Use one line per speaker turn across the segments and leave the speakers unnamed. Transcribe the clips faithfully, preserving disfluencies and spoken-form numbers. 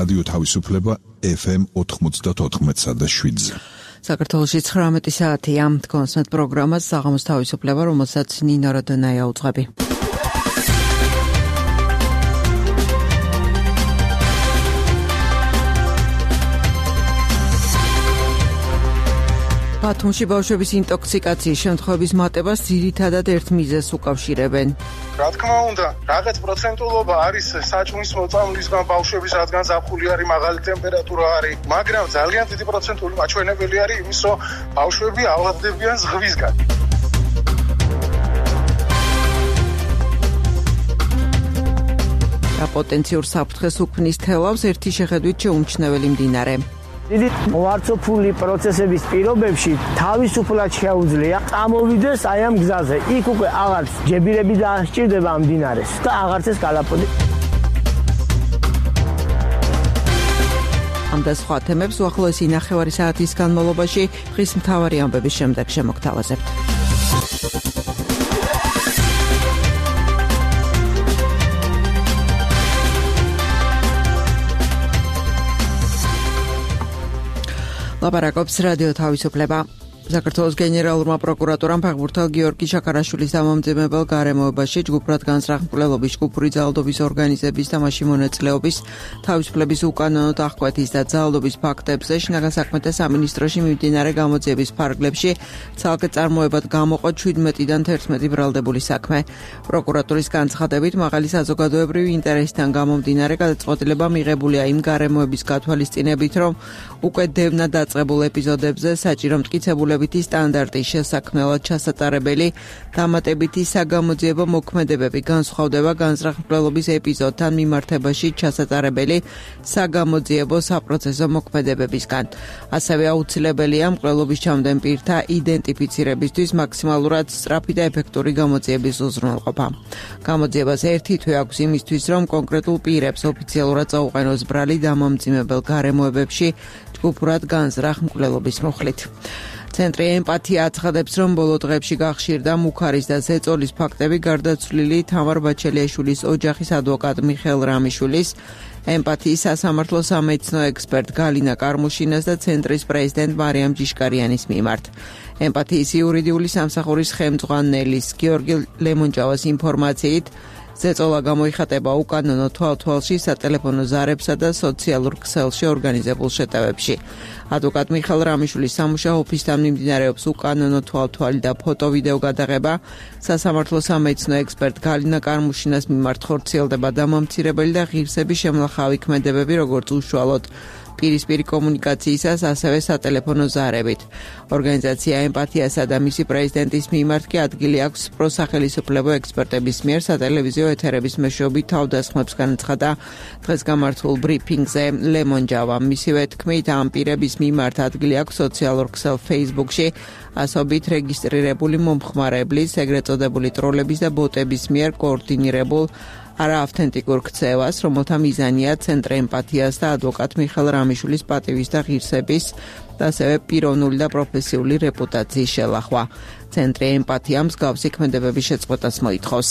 რადიო თავისუფლება ეფ ემ ოთხმოცდაოთხ და შვიდზე.
საქართველოში ცხრამეტი საათია. თქვენსმეთ პროგრამას საღამოს თავისუფლება, რომელსაც ნინო როდონაია უძღვები. ბათუმში ბავშვების ინტოქსიკაციის შემთხვევების მატებას ძირითადად ერთ მიზეზს უკავშირებენ.
რა თქმა უნდა, რაღაც პროცენტულობა არის საჭმლის მოწამვლისგან ბავშვების, რადგან ზაფხული არის, მაღალი ტემპერატურა არის, მაგრამ ძალიან დიდი პროცენტული მაჩვენებელი არის იმის, რომ ბავშვები ავადდებიან ზღვისგან.
რა პოტენციურ საფრთხეს უქმნის თელავს ერთი შეხედვით შეუმჩნეველი მდინარე.
დიდი მოვარცოფული პროცესების პირობებში თავისუფლად შეუძლია წამოვიდეს აი ამ გზაზე. იქ უკვე აღარც ჯებირები დაასჭირდება ამ მდინარეს და აღარც ეს კალაპოტი.
ამ და სხვა თემებს უახლოესი ნახევარი საათის განმავლობაში დღის მთავარი ამბების შემდეგ შემოგთავაზებთ. ლაპარაკობს რადიო თავისუფლება. საქართველოს გენერალურმა პროკურატურამ ფეხბურთელ გიორგი ჩაკარაშვილის დამამძიმებელ გარემოებაში ჯგუფურად განზრახმკვლელობის, ჯგუფური ძალადობის ორგანიზების და მასში მონაწილეობის, თავისუფლების უკანონოდ აღკვეთის და ძალადობის ფაქტებზე შინაგან საქმეთა სამინისტროში მიმდინარე გამოძიების ფარგლებში ცალკე წარმოებად გამოყო შვიდმეტიდან თერთმეტი ბრალდებული საქმე. პროკურატურის განცხადებით, მაღალი საზოგადოებრივი ინტერესიდან გამომდინარე გადაწყვეტილება მიღებულია იმ გარემოების გათვალისწინებით, რომ უკვე დევნა დაწყებულ ეპიზოდებზე საჭირო მტკიცებულებითი სტანდარტის შესაქმნელად ჩასატარებელი დამატებითი საგამოძიებო მოქმედებები განსხვავდება განზრახმკვლელობის ეპიზოდთან მიმართებაში ჩასატარებელი საგამოძიებო საპროცესო მოქმედებებისგან. ასევე აუცილებელია მკვლელობის ჩამდენ პირთა იდენტიფიცირებისთვის მაქსიმალურად სწრაფი და ეფექტური გამოძიების უზრუნველყოფა. გამოძიებას ერთი თვე აქვს იმისთვის, რომ კონკრეტულ პირებს ოფიციალურად წაუყენოს ბრალი დამამძიმებელ გარემოებებში ჯგუფურად განზრახ მკვლელობის მოხლით. ცენტრი ემპათია აცხადებს, რომ ბოლო დღეებში გახშირდა მუქარის და ზეწოლის ფაქტები გარდაცვლილი თამარ ბაჩელიაშვილის ოჯახის ადვოკატ მიხეილ რამიშვილის, ემპათიის სასამართლო სამედიცინო ექსპერტ გალინა კარმუშინას და ცენტრის პრეზიდენტ მარიამ ჯიშკარიანის მიმართ. ემპათიის იურიდიული სამსახურის ხელმძღვანელის გიორგი ლემონჯავას ინფორმაციით, ზეწოლა გამოიხატება უკანონო თვალთვალში, სატელეფონო ზარებსა და სოციალურ ქსელში ორგანიზებულ შეტევებში. ადვოკატ მიხეილ რამიშვილის სამუშაო ოფისთან მიმდინარეობს უკანონო თვალთვალი და ფოტო-ვიდეო გადაღება. სასამართლო სამედიცინო ექსპერტ გალინა კარმუშინას მიმართ ხორციელდება დამამცირებელი და ღირსები შემლახავი ქმედებები, როგორც უშუალოდ პირისპირი კომუნიკაციისას, ასევე სატელეფონო ზარებით. ორგანიზაცია ემპათიასა და მისი პრეზიდენტის მიმართ კი ადგილი აქვს პროსახელისუფლებო ექსპერტების მიერ სატელევიზიო ეთერების მეშვეობით თავდასხმებს განაცხადა დღეს გამართულ ბრიფინგზე ლემონჯავა. მისივე თქმით, ამ პირების მიმართ ადგილი აქვს სოციალურ ქსელ Facebook-ში ასობით რეგისტრირებული მომხმარებლის, ეგრეთ წოდებული ტროლების და ბოტების მიერ კოორდინირებულ არაავთენტიკურ ქცევას, რომელთა მიზანია ცენტრი ემპათიას და ადვოკატ მიხეილ რამიშვილის პატივის და ღირსების და ასევე პიროვნული და პროფესიული რეპუტაციის შელახვა. ცენტრი ემპათია მსგავსი ქმედებების შეწყვეტას მოითხოვს.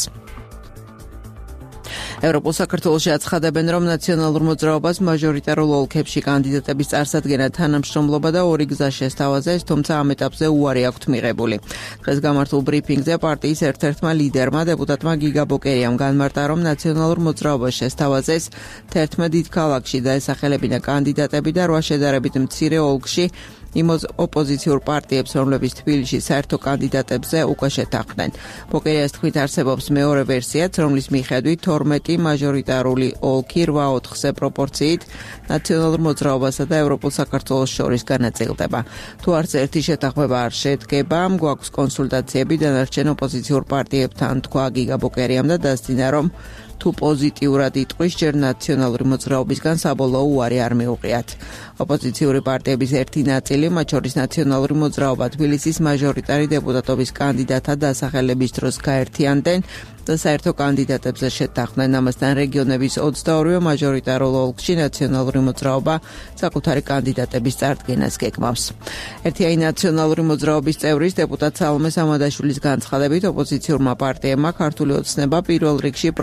ევროპულ საქართველოში აცხადებენ, რომ ნაციონალურ მოძრაობას მაჟორიტარულ ოლქებში კანდიდატების წარსადგენად თანამშრომლობა და ორი გზა შესთავაზეს, თუმცა ამ ეტაპზე უარი აქვთ მიღებული. დღეს გამართულ ბრიფინგზე პარტიის ერთ-ერთმა ლიდერმა დეპუტატმა გიგა ბოკერიამ განმარტა, რომ ნაციონალურ მოძრაობას შესთავაზეს თერთმეტ დიდ ქალაქში დაესახელებინა კანდიდატები და რვა შედარებით მცირე ოლქში იმ ოპოზიციურ პარტიებს, რომლებიც თბილისში საერთო კანდიდატებზე უკვე შეთანხმდნენ. ბოკერიას თქმით, არსებობს მეორე ვერსიაც, რომლის მიხედვით თორმეტი მაჟორიტარული ოლქი რვა ოთხზე პროპორციით ნაციონალურ მოძრაობასა და ევროპულ საქართველოს შორის განაწილდება. თუ არც ერთი შეთანხმება არ შედგება, გვაქვს კონსულტაციები დანარჩენ ოპოზიციურ პარტიებთან, თქვა გიგა ბოკერიამ და დასძინა, რომ თუ პოზიტიურად იტყვის, ჯერ ნაციონალური მოძრაობისგან საბოლოო უარი არ მიუღიათ. ოპოზიციური პარტიების ერთი ნაწილი, მათ შორის ნაციონალური მოძრაობა, თბილისის მაჟორიტარი დეპუტატობის კანდიდატად დასახელების დროს გაერთიანდნენ და საერთო კანდიდატებზე შეთანხმდნენ. ამასთან რეგიონების ოცდაორივე მაჟორიტარულ ოლქში ნაციონალური მოძრაობა საკუთარი კანდიდატების წარდგენას გეგმავს. ერთიანი ნაციონალური მოძრაობის წევრის დეპუტატ სალომე სამადაშვილის განცხადებით, ოპოზიციურმა პარტიებმა ქართული ოცნება პირველ რიგში პროპორციულ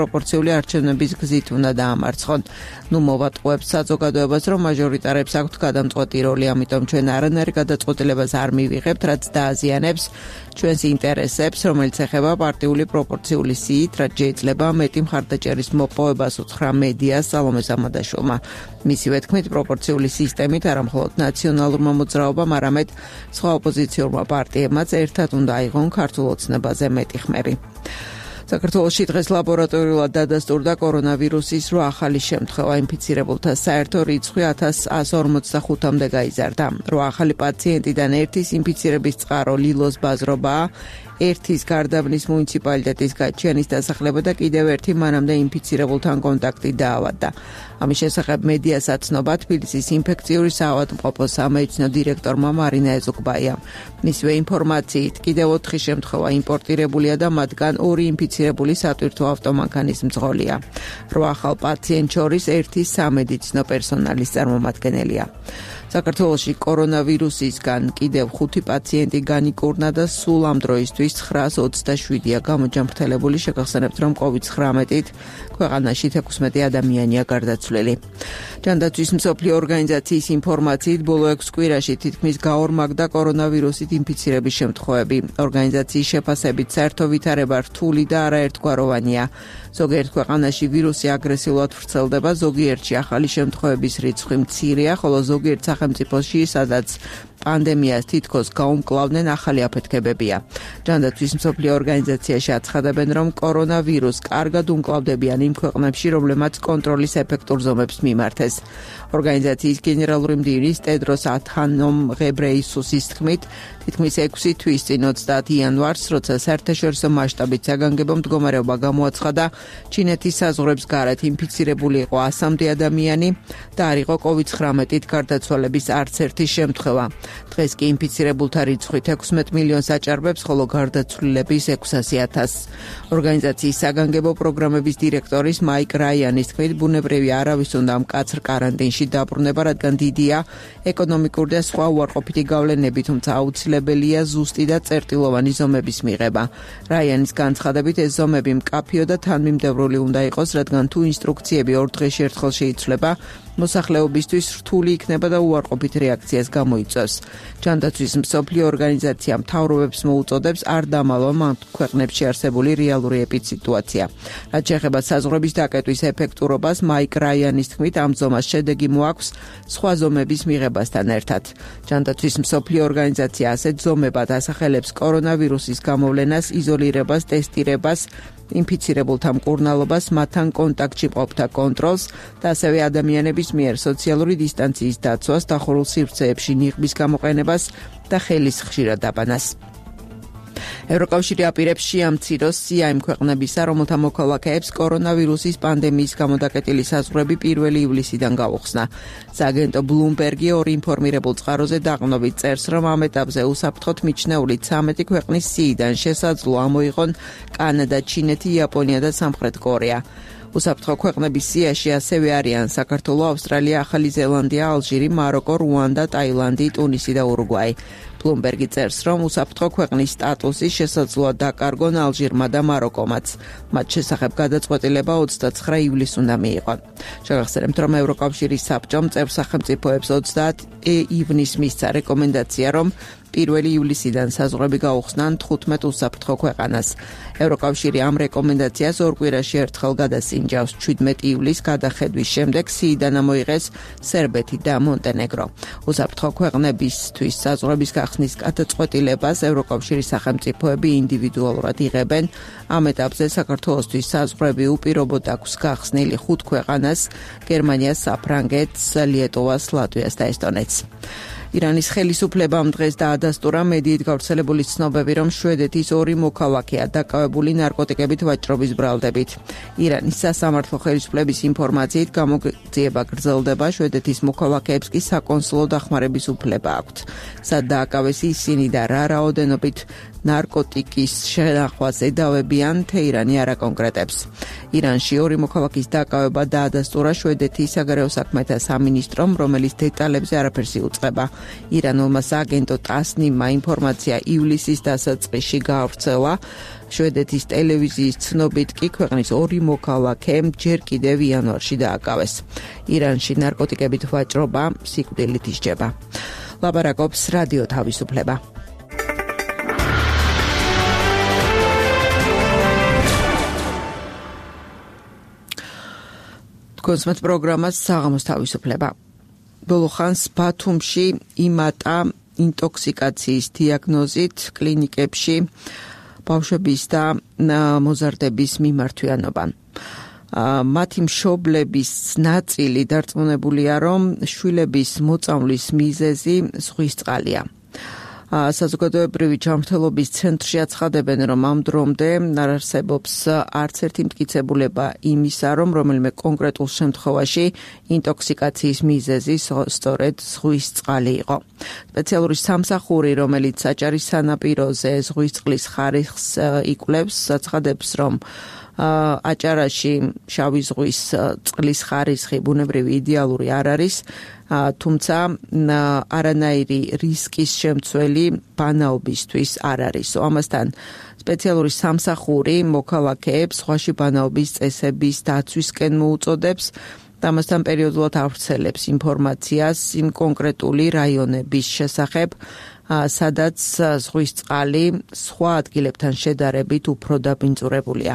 დემოკრატიული არჩევნების გზით უნდა დაამარცხონ. ნუ მოვატყუებთ საზოგადოებას, რომ მაჟორიტარებს აქვთ გადამწყვეტი როლი, ამიტომ ჩვენ არანაირ გადაწყვეტილებას არ მივიღებთ, რაც დააზიანებს ჩვენს ინტერესებს, რომელიც ეხება პარტიული პროპორციული სიით, რაც შეიძლება მეტი მხარდაჭერის მოპოვებას უთხრა მედიას სალომე სამადაშვილმა. მისივე თქმით, პროპორციული სისტემით არა მხოლოდ ნაციონალურმა მოძრაობამ, არამედ სხვა ოპოზიციურმა პარტიებმაც ერთად უნდა აიღონ ქართულ ოცნებაზე მეტი ხმები. საქართველოში დღეს ლაბორატორიულად დადასტურდა კორონავირუსის რვა ახალი შემთხვევა, ინფიცირებულთა საერთო რიცხვი ათას ათას ორმოცდახუთამდე გაიზარდა. რვა ახალი პაციენტიდან ერთის ინფიცირების წყარო ლილოს ბაზრობაა, ერთის გარდაბნის მუნიციპალიტეტის გაჩიანის დასახლება და კიდევ ერთი მანამდე ინფიცირებულთან კონტაქტი დაავადდა. ამის შესახებ მედიას აცნობა თბილისის ინფექციური საავადმყოფოს სამედიცინო დირექტორმა მარინა ეზუკბაიამ. მისივე ინფორმაციით, კიდევ ოთხი შემთხვევა იმპორტირებულია და მათგან ორი ინფიცირებული სატვირთო ავტომანქანის მძღოლია. რვა ახალ პაციენტ შორის ერთი სამედიცინო პერსონალის წარმომადგენელია. საქართველოში კორონავირუსისგან კიდევ ხუთი პაციენტი განიკურნა და სულ ამ დროისთვის ცხრაას ოცდაშვიდია გამოჯანმრთელებული. შეგახსენებთ, რომ კოვიდ ცხრამეტით ქვეყანაში ათექვსმეტი ადამიანია გარდაცვლილი. ჯანდაცვის მსოფლიო ორგანიზაციის ინფორმაციით, ბოლო ექვს კვირაში თითქმის გაორმაგდა კორონავირუსით ინფიცირების შემთხვევები. ორგანიზაციის შეფასებით საერთო ვითარება რთული და არაერთგვაროვანია. ზოგიერთ ქვეყანაში ვირუსი აგრესიულად ვრცელდება, ზოგიერთში ახალი შემთხვევების რიცხვი მცირეა, ხოლო ზოგიერთ სახელმწიფოში, სადაც პანდემიას თითქოს გაუმკლავდნენ, ახალი აფეთქებებია. ჯანდაცვის მსოფლიო ორგანიზაციაში აცხადებენ, რომ კორონავირუს კარგად უმკლავდებიან იმ ქვეყნებში, რომლებმაც კონტროლის ეფექტურ ზომებს მიმართეს. ორგანიზაციის გენერალური მდივნის ტედროს ადჰანომ ღებრეისუსის თქმით, თითქმის ექვსი თვის წინ ოცდაათი იანვარს, როცა საერთაშორისო მასშტაბით საგანგებო მდგომარეობა გამოაცხადა, ჩინეთის საზღვრებს გარეთ ინფიცირებული იყო ასამდე ადამიანი და არ იყო კოვიდ ცხრამეტით გარდაცვალების არც ერთი შემთხვევა. დღეს კი ინფიცირებულთა რიცხვი ათექვსმეტ მილიონს აჭარბებს, ხოლო გარდაცვლილების ექვსასი ათასს. ორგანიზაციის საგანგებო პროგრამების დირექტორის მაიკ რაიანის თქმით, ბუნებრივი არავის უნდა მკაცრ კარანტინში დაბრუნება, რადგან დიდია ეკონომიკური და სხვა უარყოფითი გავლენები, თუმცა აუცილებელია ზუსტი და წერტილოვანი ზომების მიღება. რაიანის განცხადებით, ეს ზომები მკაფიო და თანმიმდევრული უნდა იყოს, რადგან თუ ინსტრუქციები ორ დღეში ერთხელ შეიცვლება, მოსახლეობისთვის რთული იქნება და უარყოფით რეაქციას გამოიწვევს. ჯანდაცვის მსოფლიო ორგანიზაცია მთავრობებს მოუწოდებს არ დამალონ ამ ქვეყნებში არსებული რეალური ეპიდსიტუაცია. რაც შეეხება საზღვრების დაკეტვის ეფექტურობას, მაიკ რაიანის თქმით, ამ ზომას შედეგი მოაქვს სხვა ზომების მიღებასთან ერთად. ჯანდაცვის მსოფლიო ორგანიზაცია ასეთ ზომებად ასახელებს კორონავირუსის გამოვლენას, იზოლირებას, ტესტირებას, ინფიცირებულთა მკურნალობას, მათთან კონტაქტში მყოფთა კონტროლს და ასევე ადამიანების მიერ სოციალური დისტანციის დაცვას, დახურულ სივრცეებში ნიღბის გამოყენებას და ხელის ხშირად დაბანას. ევროკავშირი აპირებს შეამციროს სია იმ ქვეყნებისა, რომელთა მოქალაქეებს კორონავირუსის პანდემიის გამოდაკეტილი საზღვრები პირველი ივლისიდან გაუხსნა. სააგენტო ბლუმბერგი ორ ინფორმირებულ წყაროზე დაყრდნობით წერს, რომ ამ ეტაპზე უსაფრთხოდ მიჩნეული ცამეტი ქვეყნის სიიდან შესაძლოა ამოიღონ კანადა, ჩინეთი, იაპონია და სამხრეთ კორეა. უსაფრთხო ქვეყნების სიაში ასევე არიან საქართველო, ავსტრალია, ახალი ზელანდია, ალჟირი, მაროკო, რუანდა, ტაილანდი, ტუნისი და ურუგვაი. ბლუმბერგი წერს, რომ უსაფრთხო ქვეყნის სტატუსი შესაძლოა დაკარგონ ალჟირმა და მაროკომაც. მათ შესახებ გადაწყვეტილება ოცდაცხრა ივლისს უნდა მიიღონ. შეგახსენებთ, რომ ევროკავშირის საბჭომ წევრ სახელმწიფოებს ოცდაათი ივნისს მისცა რეკომენდაცია, რომ პირველი ივლისიდან საზღვრები გაუხსნან თხუთმეტ უსაფრთხო ქვეყანას. ევროკავშირი ამ რეკომენდაციას ორ კვირაში ერთხელ გადასინჯავს. ჩვიდმეტი ივლისს გადახედვის შემდეგ სიიდან ამოიღეს სერბეთი და მონტენეგრო. უსაფრთხო ქვეყნებისთვის საზღვრების გახსნის გადაწყვეტილებას ევროკავშირის სახელმწიფოები ინდივიდუალურად იღებენ. ამ ეტაპზე საქართველოსთვის საზღვრები უპირობოდ აქვს გახსნილი ხუთ ქვეყანას: გერმანიას, საფრანგეთს, ლიეტოვას, ლატვიას და ესტონეთს. ირანის ხელისუფლებამ დღეს დაადასტურა მედიით გავრცელებული ცნობები, რომ შვედეთის ორი მოქალაქეა დაკავებული ნარკოტიკებით ვაჭრობის ბრალდებით. ირანის სასამართლო ხელისუფლების ინფორმაციით გამოძიება გრძელდება, შვედეთის მოქალაქეებს კი საკონსულო დახმარების უფლება აქვთ. სად დააკავეს ისინი და რა რაოდენობით ნარკოტიკის შენახვაზე დავებიან, თეირანი არ აკონკრეტებს. ირანში ორი მოქალაქის დაკავება დაადასტურა შვედეთის საგარეო საქმეთა სამინისტრომ, რომელიც დეტალებზე არაფერს იუწყება. ირანულმა სააგენტო ტასნიმმა ინფორმაცია ივლისის დასაწყისში გაავრცელა. შვედეთის ტელევიზიის ცნობით კი ქვეყნის ორი მოქალაქე ჯერ კიდევ იანვარში დააკავეს. ირანში ნარკოტიკებით ვაჭრობა სიკვდილით ისჯება. ლაპარაკობს რადიო თავისუფლება. კონსმეთ პროგრამას საღამოს თავისუფლება. ბოლო ხანს ბათუმში იმატა ინტოქსიკაციის დიაგნოზით კლინიკებში ბავშვების და მოზარდების მიმართვიანობა. მათი მშობლების ნაწილი დარწმუნებულია, რომ შვილების მოწამვლის მიზეზი ზღვის წყალია. საზოგადოებრივი ჯანმრთელობის ცენტრში აცხადებენ, რომ ამ დრომდე არ არსებობს არც ერთი მტკიცებულება იმისა, რომ რომელიმე კონკრეტულ შემთხვევაში ინტოქსიკაციის მიზეზი სწორედ ზღვის წყალი იყო. სპეციალური სამსახური, რომელიც საჭარის სანაპიროზე ზღვის წყლის ხარისხს იკვლევს, აცხადებს, რომ აჭარაში შავი ზღვის წყლის ხარისხი ბუნებრივი იდეალური არ არის, თუმცა არანაირი რისკის შემცველი ბანაობისთვის არ არის. ამასთან სპეციალური სამსახური მოქალაქეებს ზღვაში ბანაობის წესების დაცვისკენ მოუწოდებს, ამასთან პერიოდულად ავრცელებს ინფორმაციას იმ კონკრეტული რაიონების შესახებ, სადაც ზღვის წყალი სხვა ადგილებთან შედარებით უფრო დაბინძურებულია.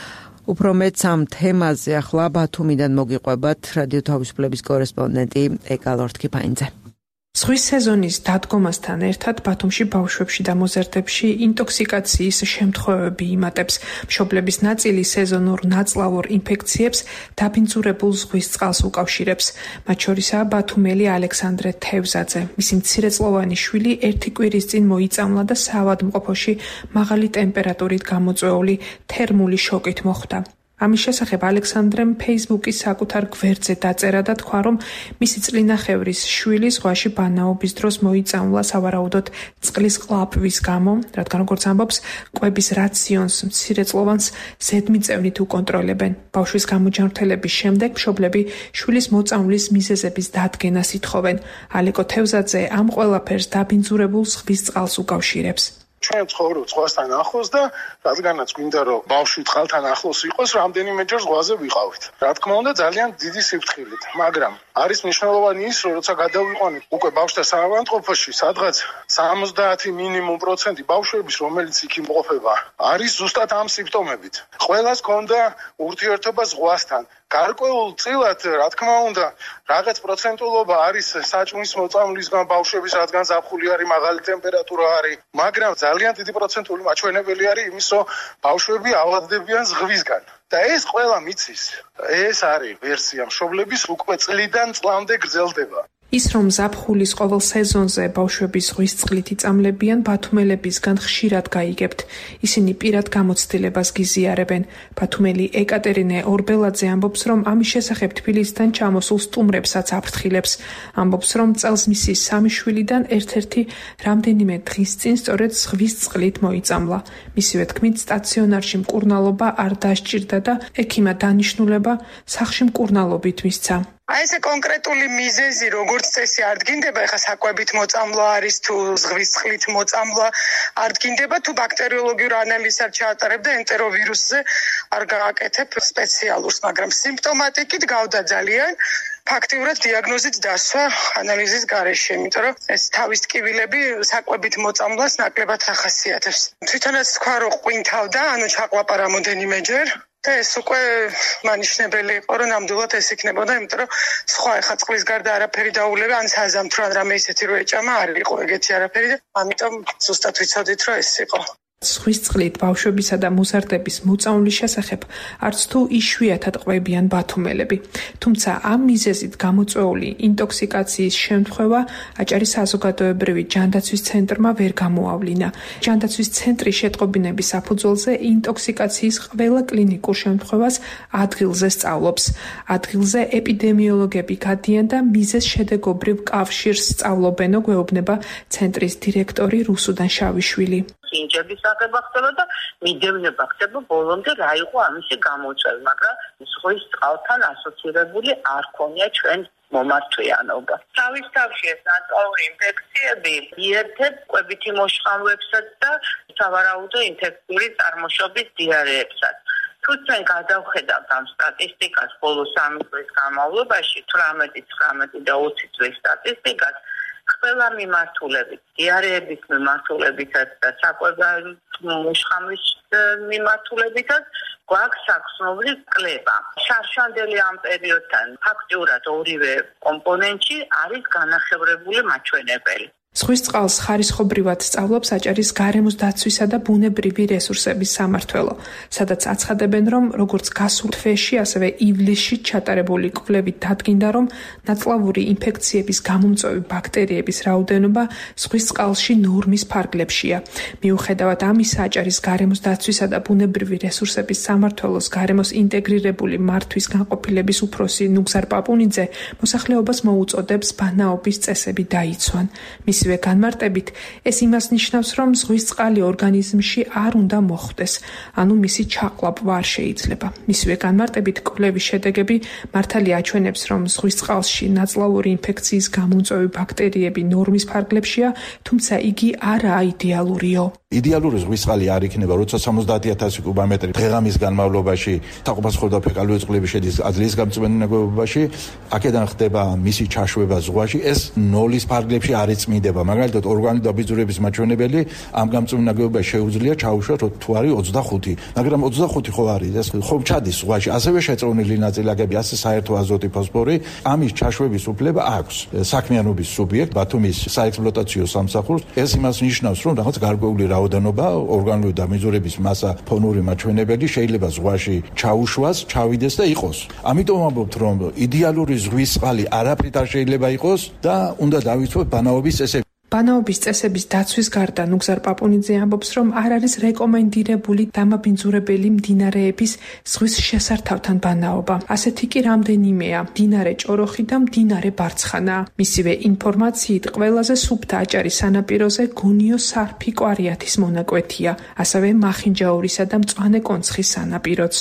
უფრო მეც ამ თემაზე ახლა ბათუმიდან მოგიყვებათ რადიო თავისუფლების კორესპონდენტი ეკა ლორთქიფაინძე.
ზღვის სეზონის დადგომასთან ერთად ბათუმში ბავშვებში და მოზარდებში ინტოქსიკაციის შემთხვევები იმატებს. მშობლების ნაწილი სეზონურ ნაწლავურ ინფექციებს დაბინძურებულ ზღვის წყალს უკავშირებს. მათ შორისაა ბათუმელი ალექსანდრე თევზაძე. მისი მცირეწლოვანი შვილი ერთი კვირის წინ მოიწამლა და საავადმყოფოში მაღალი ტემპერატურით გამოწვეული თერმული შოკით მოხვდა. ამის შესახებ ალექსანდრემ ფეისბუქის საკუთარ გვერდზე დაწერა და თქვა, რომ მისი წლინახევრის შვილი ზღვაში ბანაობის დროს მოიწამლა სავარაუდოდ წყლის ყლაპვის გამო, რადგან როგორც ამბობს, კვების რაციონს მცირეწლოვანს ზედმიწევნით უკონტროლებენ. ბავშვის გამოჯანმრთელების შემდეგ მშობლები შვილის მოწამვლის მიზეზების დადგენას ითხოვენ. ალეკო თევზაძე ამ ყველაფერს დაბინძურებულ ზღვის წყალს უკავშირებს.
ჩვენ ცხოვრობთ ზღვასთან ახლოს და რადგანაც გვინდა რომ ბავშვი წყალთან ახლოს იყოს, რამდენიმეჯერ ზღვაზე ვიყავით. რა თქმა უნდა, ძალიან დიდი სიფრთხილით, მაგრამ არის მნიშვნელოვანი ის, რომ როცა გადავიყვანეთ უკვე ბავშვთა საავადმყოფოში, სადღაც სამოცდაათი მინიმუმ პროცენტი ბავშვების, რომელიც იქ იმყოფება, არის ზუსტად ამ სიმპტომებით. ყველას ჰქონდა ურთიერთობა ზღვასთან. გარკვეულ წილად, რა თქმა უნდა, რაღაც პროცენტულობა არის საჭმლის მოწამვლისგან ბავშვების, რადგან ზაფხული არის, მაღალი ტემპერატურა არის, მაგრამ ძალიან დიდი პროცენტული მაჩვენებელი არის იმის, რომ ბავშვები ავადდებიან ზღვისგან. და ეს ყველა მიცის. ეს არის ვერსია მშობლების უკვე წლიდან წლამდე გრძელდება.
ის რომ ზაფხულის ყოველ სეზონზე ბავშვები ზღვის წყლით იწამლებიან, ბათუმელებისგან ხშირად გაიგებთ. ისინი პირად გამოცდილებას გიზიარებენ. ბათუმელი ეკატერინე ორბელაძე ამბობს, რომ ამის შესახებ თბილისიდან ჩამოსულ სტუმრებსაც აფრთხილებს. ამბობს, რომ წელს მისი სამი შვილიდან ერთ-ერთი რამდენიმე დღის წინ სწორედ ზღვის წყლით მოიწამლა. მისივე თქმით, სტაციონარში მკურნალობა არ დასჭირდა და ექიმმა დანიშნულება სახლში მკურნალობით მისცა.
აი ესე კონკრეტული მიზეზი როგორც წესი არ დგინდება, ეხა საკვებით მოწამვლა არის თუ ზღვის წყლით მოწამვლა არ დგინდება, თუ ბაქტერიოლოგიურ ანალიზს არ ჩაატარებ და ენტეროვირუსზე არ გააკეთებ სპეციალურს, მაგრამ სიმპტომატიკით გავდა ძალიან ფაქტიურად დიაგნოზით დასვა ანალიზის გარეშე, იმიტომ რომ ეს თავის ტკივილები საკვებით მოწამვლას ნაკლებად ახასიათებს. თვითონაც თქვა რომ ყვინთავდა, ანუ ჩაყლაპა რამოდენიმეჯერ და ეს უკვე მანიშნებელი იყო, რომ ნამდვილად ეს იქნებოდა, იმიტომ რომ სხვა ეხა წყლის გარდა არაფერი დაულევი, ან საზამთრო ან რამე ისეთი რო ეჭამა, არ იყო ეგეთი არაფერი და ამიტომ ზუსტად ვიცოდით, რომ ეს იყო.
ზღვის წყლით ბავშვებისა და მოზარდების მოწამვლის შესახებ არც თუ იშვიათად ყვებიან ბათუმელები. თუმცა ამ მიზეზით გამოწვეული ინტოქსიკაციის შემთხვევა აჭარის საზოგადოებრივი ჯანდაცვის ცენტრმა ვერ გამოავლინა. ჯანდაცვის ცენტრი შეტყობინების საფუძველზე ინტოქსიკაციის ყველა კლინიკურ შემთხვევას ადგილზე სწავლობს. ადგილზე ეპიდემიოლოგები გადიან და მიზეზ შედეგობრივ კავშირს სწავლობენო, გვეუბნება ცენტრის დირექტორი რუსუდან შავიშვილი.
წინჯების აღება ხდება და მიდევნება ხდება ბოლომდე რა იყო ამისი გამოწვევა, მაგრამ ზღვის წყალთან ასოცირებული არ ქონია ჩვენ მომართვიანობა. თავის თავში ეს ნაწლავური ინფექციები იერთებს კვებითი მოშხამვებსაც და სავარაუდო ინფექციური წარმოშობის დიარეებსაც. თუ ჩვენ გადავხედავთ ამ სტატისტიკას ბოლო სამი წლის განმავლობაში, თვრამეტი, ცხრამეტი და ოცი წლის სტატისტიკას, ყველა მიმართულებით, დიარეების მიმართულებითაც და საკვებავი მოშხამის მიმართულებითაც გვაქვს საქსნობრივ კლება. შარშანდელი ამ პერიოდთან ფაქტიურად ორივე კომპონენტში არის განახევრებული მაჩვენებელი.
ზღვის წყალს ხარისხობრივად სწავლობს აჭარის გარემოს დაცვისა და ბუნებრივი რესურსების სამმართველო, სადაც აცხადებენ, რომ როგორც გასულ თვეში, ასევე ივლისში ჩატარებული კვლევით დადგინდა, რომ ნაწლავური ინფექციების გამომწვევი ბაქტერიების რაოდენობა ზღვის წყალში ნორმის ფარგლებშია. მიუხედავად ამისა, აჭარის გარემოს დაცვისა და ბუნებრივი რესურსების სამმართველოს გარემოს ინტეგრირებული მართვის განყოფილების უფროსი ნუგზარ პაპუნიძე მოსახლეობას მოუწოდებს ბანაობის წესები დაიცვან. მისივე განმარტებით, ეს იმას ნიშნავს, რომ ზღვის წყალი ორგანიზმში არ უნდა მოხვდეს, ანუ მისი ჩაყლაპვა არ შეიძლება. მისივე განმარტებით, კვლევის შედეგები მართალია აჩვენებს, რომ ზღვის წყალში ნაწლავური ინფექციის გამომწვევი ბაქტერიები ნორმის ფარგლებშია, თუმცა იგი არაა იდეალურიო.
იდეალური ზღვის წყალი არ იქნება, როცა სამოცდაათი ათასი კუბომეტრი დღე-ღამის განმავლობაში საყოფაცხოვრდა ფეკალური წყლები შედის ადრიის გამწვენე ნაგებობაში, აქედან ხდება მისი ჩაშვება ზღვაში, ეს ნოლის ფარგლებში არ იწმინდება. მაგალითად, ორგანული დაბინძურების მაჩვენებელი ამ გამწვენე ნაგებობაში შეუძლია ჩაუშვათ თუ არის ოცდახუთი, მაგრამ ოცდახუთი ხო არის, ეს ხომ ჩადის ზღვაში, ასევე შეწევნილი ნაწილაკები, ასე საერთო აზოტი, ფოსფორი, ამის ჩაშვების უფლება აქვს საქმიანობის სუბიექტ ბათუმის საექსპლუატაციო სამსახურს. ეს იმას ნიშნავს, რომ რაღაც გარკვეული რაოდენობა ორგანული დაბინძურების მასა, ფონური მაჩვენებელი შეიძლება ზღვაში ჩაუშვას, ჩავიდეს და იყოს. ამიტომ ვამბობთ, რომ იდეალური ზღვის წყალი არაფრით არ შეიძლება იყოს და უნდა დავიცვათ ბანაობის წესები.
ბანაობის წესების დაცვის გარდა ნუგზარ პაპუნიძე ამბობს, რომ არ არის რეკომენდირებული დამაბინძურებელი მდინარეების ზღვის შესართავთან ბანაობა. ასეთი კი რამდენიმეა: მდინარე ჭოროხი და მდინარე ბარცხანა. მისივე ინფორმაციით ყველაზე სუფთა აჭარის სანაპიროზე გუნიო სარფი კვარიათის მონაკვეთია, ასევე მახინჯაურისა და მწვანე კონცხის სანაპიროც.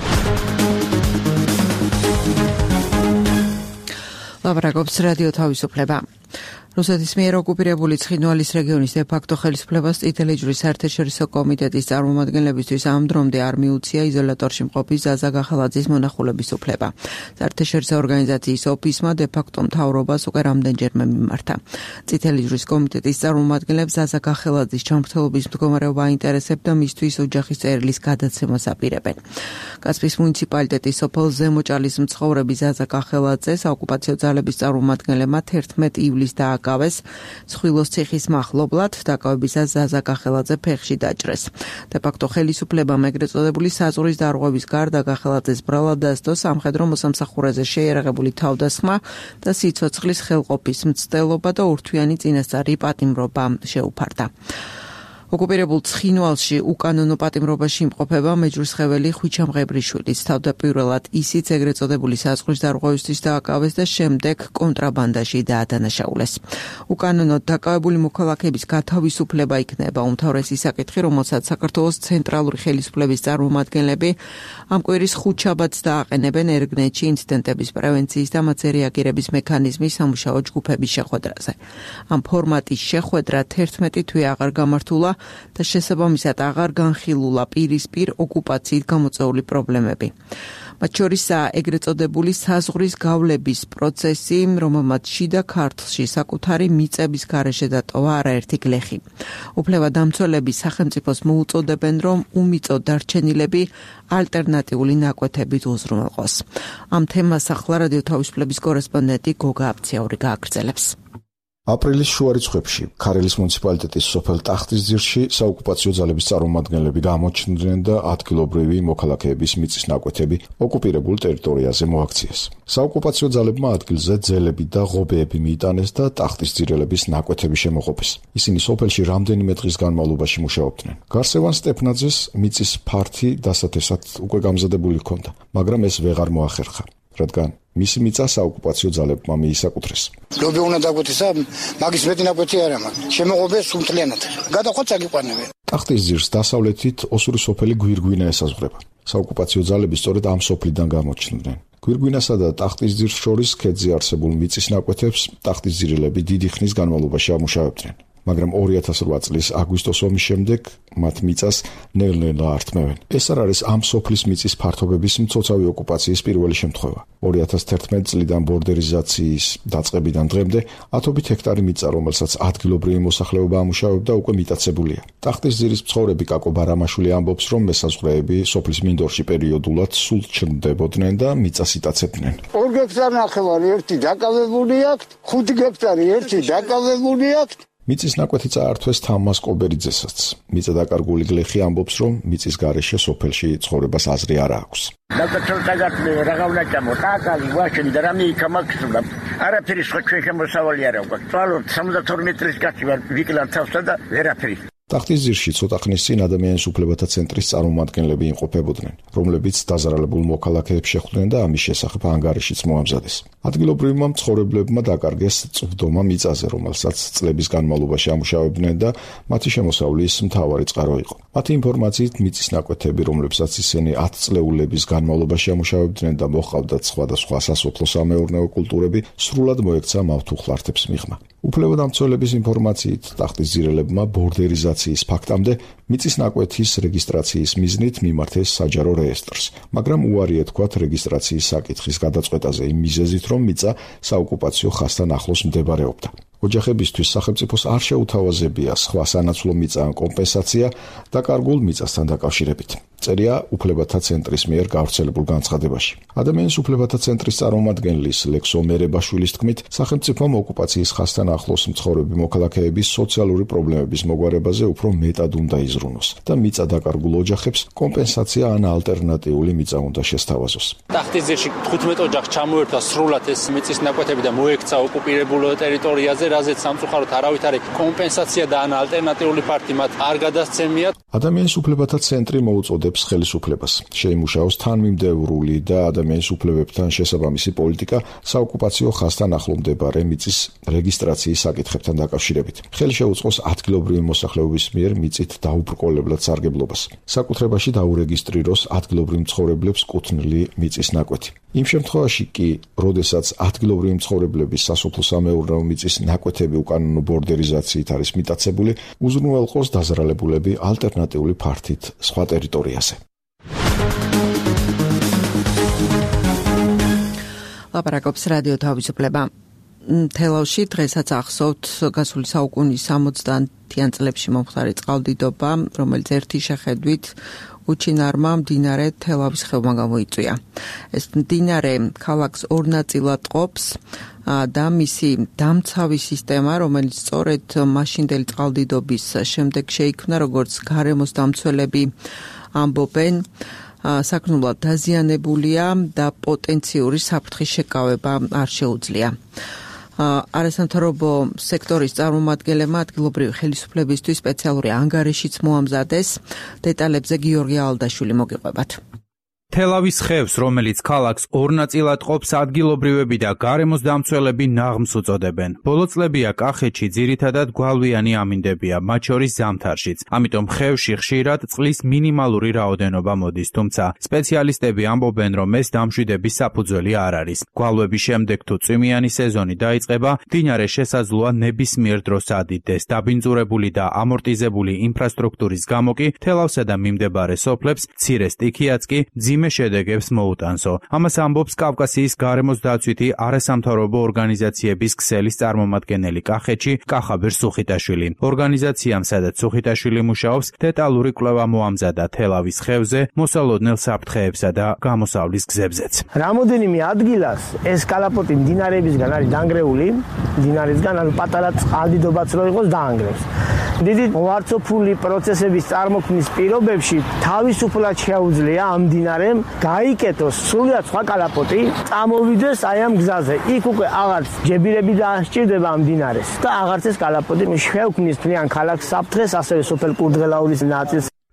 ლაპარაკობს რადიო თავისუფლება. რუსეთის მიერ ოკუპირებული ცხინვალის რეგიონის დე-ფაქტო ხელისუფლებას წითელი ჯვრის საერთაშორისო კომიტეტის წარმომადგენლებისთვის ამ დრომდე არ მიუცია იზოლატორში მყოფი ზაზა გახელაძის მონახულების უფლება. საერთაშორისო ორგანიზაციის ოფისმა დე-ფაქტო მთავრობას უკვე რამდენჯერმე მიმართა. წითელი ჯვრის კომიტეტის წარმომადგენლებს ზაზა გახელაძის ჩამრთელობის მდგომარეობა აინტერესებდა, მისთვის ოჯახის წერილის გადაცემას აპირებენ. კასპიის მუნიციპალიტეტის სოფელ ზემოჭალის მცხოვრები ზაზა გახელაძე საოკუპაციო ძალების წარმომადგენლებმა თერთმეტი ივლისს და გავეს ცხვილოს ციხის მახლობლად, დაკავებისას ზაზა გახელაძე ფეხში დაჭრეს. დე-ფაქტო ხელისუფლებამ ეგრეთ წოდებული საზღვრის დარღვევის გარდა გახელაძეს ბრალად დასდო სამხედრო მოსამსახურეზე შეიარაღებული თავდასხმა და სიცოცხლის ხელყოფის მცდელობა და ურთვიანი წინასწარი პატიმრობა შეუფარდა. ოკუპირებულ ცხინვალში უკანონო პატიმრობაში იმყოფება მეჯვრისხეველი ხვიჩა-მღებრიშვილის. თავდაპირველად ისიც ეგრეთ წოდებული საზღვრის დარღვევისთვის დააკავეს და შემდეგ კონტრაბანდაში დაადანაშაულეს. უკანონოდ დაკავებული მოქალაქეების გათავისუფლება იქნება უმთავრესი საკითხი, რომელსაც საქართველოს ცენტრალური ხელისუფლების წარმომადგენლები ამ კვირის ხუთშაბათს დააყენებენ ერგნეთში ინციდენტების პრევენციის და მათზე რეაგირების მექანიზმის სამუშაო ჯგუფების შეხვედრაზე. ამ ფორმატის შეხვედრა თერთმეტი თვე აღარ გამართულა და შესაბამისად აღარ განხილულა პირისპირ ოკუპაციით გამოწვეული პრობლემები. მათ შორისაა ეგრეთ წოდებული საზღვრის გავლების პროცესი, რომელმაც შიდა ქართლში საკუთარი მიწების გარეშე დატოვა არაერთი გლეხი. უფლებადამცველები სახელმწიფოს მოუწოდებენ, რომ უმიწო დარჩენილები ალტერნატიული ნაკვეთებით უზრუნველყოს. ამ თემას ახლა რადიო თავისუფლების კორესპონდენტი გოგა აბციაური გააგრძელებს.
აპრილის შუა რიცხვებში ქარელის მუნიციპალიტეტის სოფელ ტახტისძირში საოკუპაციო ძალების წარმომადგენლები გამოჩნდნენ და ადგილობრივი მოქალაქეების მიწის ნაკვეთები ოკუპირებულ ტერიტორიაზე მოაქციეს. საოკუპაციო ძალებმა ადგილზე ძელები და ღობეები მიიტანეს და ტახტისძირელების ნაკვეთები შემოღობეს. ისინი სოფელში რამდენიმე დღის განმავლობაში მუშაობდნენ. გარსევან სტეფნაძეს მიწის ფართი დასათესად უკვე გამზადებული ჰქონდა, მაგრამ ეს ვეღარ მოახერხა, რადგან მისი მიწა საოკუპაციო ძალებმა მიისაკუთრეს.
ლობი უნდა დაგვეთესა, მაგის მეტი ნაკვეთი არ აქვს. შემოღობეს სულთლიანად. გადახვაც აგიყვანებენ.
ტახტის ძირს დასავლეთით ოსური სოფელი გვირგვინა ესაზღვრება. საოკუპაციო ძალები სწორედ ამ სოფლიდან გამოჩნდნენ. გვირგვინასა და ტახტის ძირს შორის ქედზე არსებულ მიწის ნაკვეთებს ტახტის ძირელები დიდი ხნის განმავლობაში ამუშავებდნენ. მაგრამ ორი ათას რვა წლის აგვისტოს ომის შემდეგ მათ მიწას ნელ-ნელა ართმევენ. ეს არ არის ამ სოფლის მიწის ფართობების მცოცავი ოკუპაციის პირველი შემთხვევა. ორი ათას თერთმეტი წლიდან ბორდერიზაციის დაწყებიდან დღემდე ათობით ჰექტარი მიწა, რომელსაც ადგილობრივი მოსახლეობა ამუშავებდა, უკვე მიტაცებულია. ტახტის ძირის მცხოვრები კაკო ბარამაშვილი ამბობს, რომ მესაზღვრეები სოფლის მინდორში პერიოდულად სულ ჩნდებოდნენ და მიწას იტაცებდნენ.
ორი ჰექტარი ნახევარი ერთი დაკავებული აქვს, ხუთი ჰექტარი ერთი დაკავებული აქვს.
მიწის ნაკვეთი წაართვეს თამას კობერიძესაც. მიწა დაკარგული გლეხი ამბობს, რომ მიწის გარეშე სოფელში ცხოვრებას აზრი არ აქვს.
დაკაცოთაგათ რაღაცა მოტაკალი ვაშენ და რამე იქამაქსულა. არაფერი სხვა ჩვენ შემოსავალი არ აქვს. წვალოთ სამოცდაორი მეტრის კაცი ვარ ვიკლარ თავსა და ვერაფერი.
ტახტის ძირში ცოტა ხნის წინ ადამიანის უფლებათა ცენტრის წარმომადგენლები იმყოფებოდნენ, რომლებიც დაზარალებულ მოქალაქეებს შეხვდნენ და ამის შესახებ ანგარიშიც მოამზადეს. ადგილობრივმა მცხოვრებლებმა დაკარგეს წვდომა მიწაზე, რომელსაც წლების განმავლობაში ამუშავებდნენ და მათი შემოსავლის მთავარი წყარო იყო. მათი ინფორმაციით მიწის ნაკვეთები, რომლებსაც ისინი ათ წლეულების განმავლობაში ამუშავებდნენ და მოჰყავდათ სხვადასხვა სასოფლო-სამეურნეო კულტურები, სრულად მოექცა მავთუხლართებს მიღმა. უფლებადამცველების ინფორმაციით ტახტის ძირელებმა ბორდერიზაციის ფაქტამდე მიწის ნაკვეთის რეგისტრაციის მიზნით მიმართეს საჯარო რეესტრს, მაგრამ უარი ეთქვათ რეგისტრაციის საკითხის გადაწყვეტაზე იმ მიზეზით, რომ მიწა საოკუპაციო ხაზთან ახლოს მდებარეობდა. ოჯახებისთვის სახელმწიფოს არ შეუთავაზებია სხვა სანაცვლო მიწა ან კომპენსაცია დაკარგულ მიწასთან დაკავშირებით. წერია უფლებათა ცენტრის მიერ გავრცელებულ განცხადებაში. ადამიანის უფლებათა ცენტრის წარმომადგენლის ლექსო მერებაშვილის თქმით, სახელმწიფომ ოკუპაციის ხაზთან ახლოს მცხოვრები მოქალაქეების სოციალური პრობლემების მოგვარებაზე უფრო მეტად უნდა იზრუნოს და მიწა დაკარგულ ოჯახებს კომპენსაცია ან ალტერნატიული მიწა უნდა შესთავაზოს.
ტახტის ძირში თხუთმეტ ოჯახს ჩამოერთვა სრულად ეს მიწის ნაკვეთები და მოექცა ოკუპირებულ ტერიტორიაზე, რაზეც სამწუხაროდ არავით არის კომპენსაცია და ან ალტერნატიული ფართი მათ არ გადასცემიათ.
ადამიანის უფლებათა ცენტრი მოუწოდებს ხელისუფლებას შეიმუშაოს თანმიმდევრული და ადამიანის უფლებებთან შესაბამისი პოლიტიკა საოკუპაციო ხაზთან ახლო მდებარე მიწის რეგისტრაციის საკითხებთან დაკავშირებით. ხელი შეუწყოს ადგილობრივი მოსახლეობის მიერ მიწით დაუბრკოლებლად სარგებლობას. საკუთრებაში დაურეგისტრიროს ადგილობრივ მცხოვრებლებს კუთვნილი მიწის ნაკვეთი. იმ შემთხვევაში კი, როდესაც ადგილობრივი მცხოვრებლების სასოფლო-სამეურნეო მიწის ნაკვეთები უკანონო ბორდერიზაციით არის მიტაცებული, უზრუნველყოს დაზარალებულები ალტერნატიული ფართით სხვა ტერიტორიაზე.
ლაპარაკობს რადიო თავისუფლება. თელავში დღესაც ახსოვთ გასული საუკუნის სამოცდაათიან წლებში მომხდარი წყალდიდობა, რომელიც ერთი შეხედვით უჩინარმა მდინარე თელავის ხეობმა გამოიწვია. ეს მდინარე ქალაქს ორ ნაწილად ყოფს და მისი დამცავი სისტემა, რომელიც სწორედ მაშინდელი წყალდიდობის შემდეგ შეიქმნა, როგორც გარემოს დამცველები ამბობენ, საქმნულად დაზიანებულია და პოტენციური საფრთხის შეკავება არ შეუძლია. არასამთავრობო სექტორის წარმომადგენლებმა ადგილობრივი ხელისუფლებისთვის სპეციალური ანგარიშიც მოამზადეს. დეტალებზე გიორგი ალდაშვილი მოგიყვებათ.
თელავის ხევს, რომელიც ქალაქს ორ ნაწილად ყოფს, ადგილობრივები და გარემოს დამცველები ნაღმს უწოდებენ. ბოლო წლებია კახეთში ძირითადად გვალვიანი ამინდებია, მათ შორის ზამთარშიც. ამიტომ ხევში ხშირად წყლის მინიმალური რაოდენობა მოდის, თუმცა სპეციალისტები ამბობენ, რომ ეს დამშვიდების საფუძველი არ არის. გვალვების შემდეგ თუ წვიმიანი სეზონი დაიწყება, მდინარე შესაძლოა ნებისმიერ დროს ადიდეს. დაბინძურებული და ამორტიზებული ინფრასტრუქტურის გამო კი თელავსა და მიმდებარე სოფლებს მცირე სტიქიაც კი მძიმე შედეგებს მოუტანსო. ამას ამბობს კავკასიის გარემოს დაცვითი არასამთავრობო ორგანიზაციების ქსელის წარმომადგენელი კახეთში კახაბერ სუხიტაშვილი. ორგანიზაციამ, სადაც სუხიტაშვილი მუშაობს, დეტალური კვლევა მოამზადა თელავის ხევზე, მოსალოდნელ საფრთხეებსა და გამოსავლის გზებზეც.
რამოდენიმე ადგილას ეს კალაპოტი მდინარეებისგან არის დანგრეული, მდინარისგან ანუ პატარა წყალდიდობაც რო იყოს დაანგრევს. დიდი მოვარცოფული პროცესების წარმოქმნის პირობებში თავისუფლად შეუძლია ამ მდინარემ გაიკეთოს სრულად სხვა კალაპოტი, წამოვიდეს აი ამ გზაზე. იქ უკვე აღარც ჯებირები დაასჭირდება ამ მდინარეს და აღარც ეს კალაპოტი შეუქმნის მთლიან ქალაქს საფრთხეს, ასევე სოფელ კურდღელაურის ნაწილს.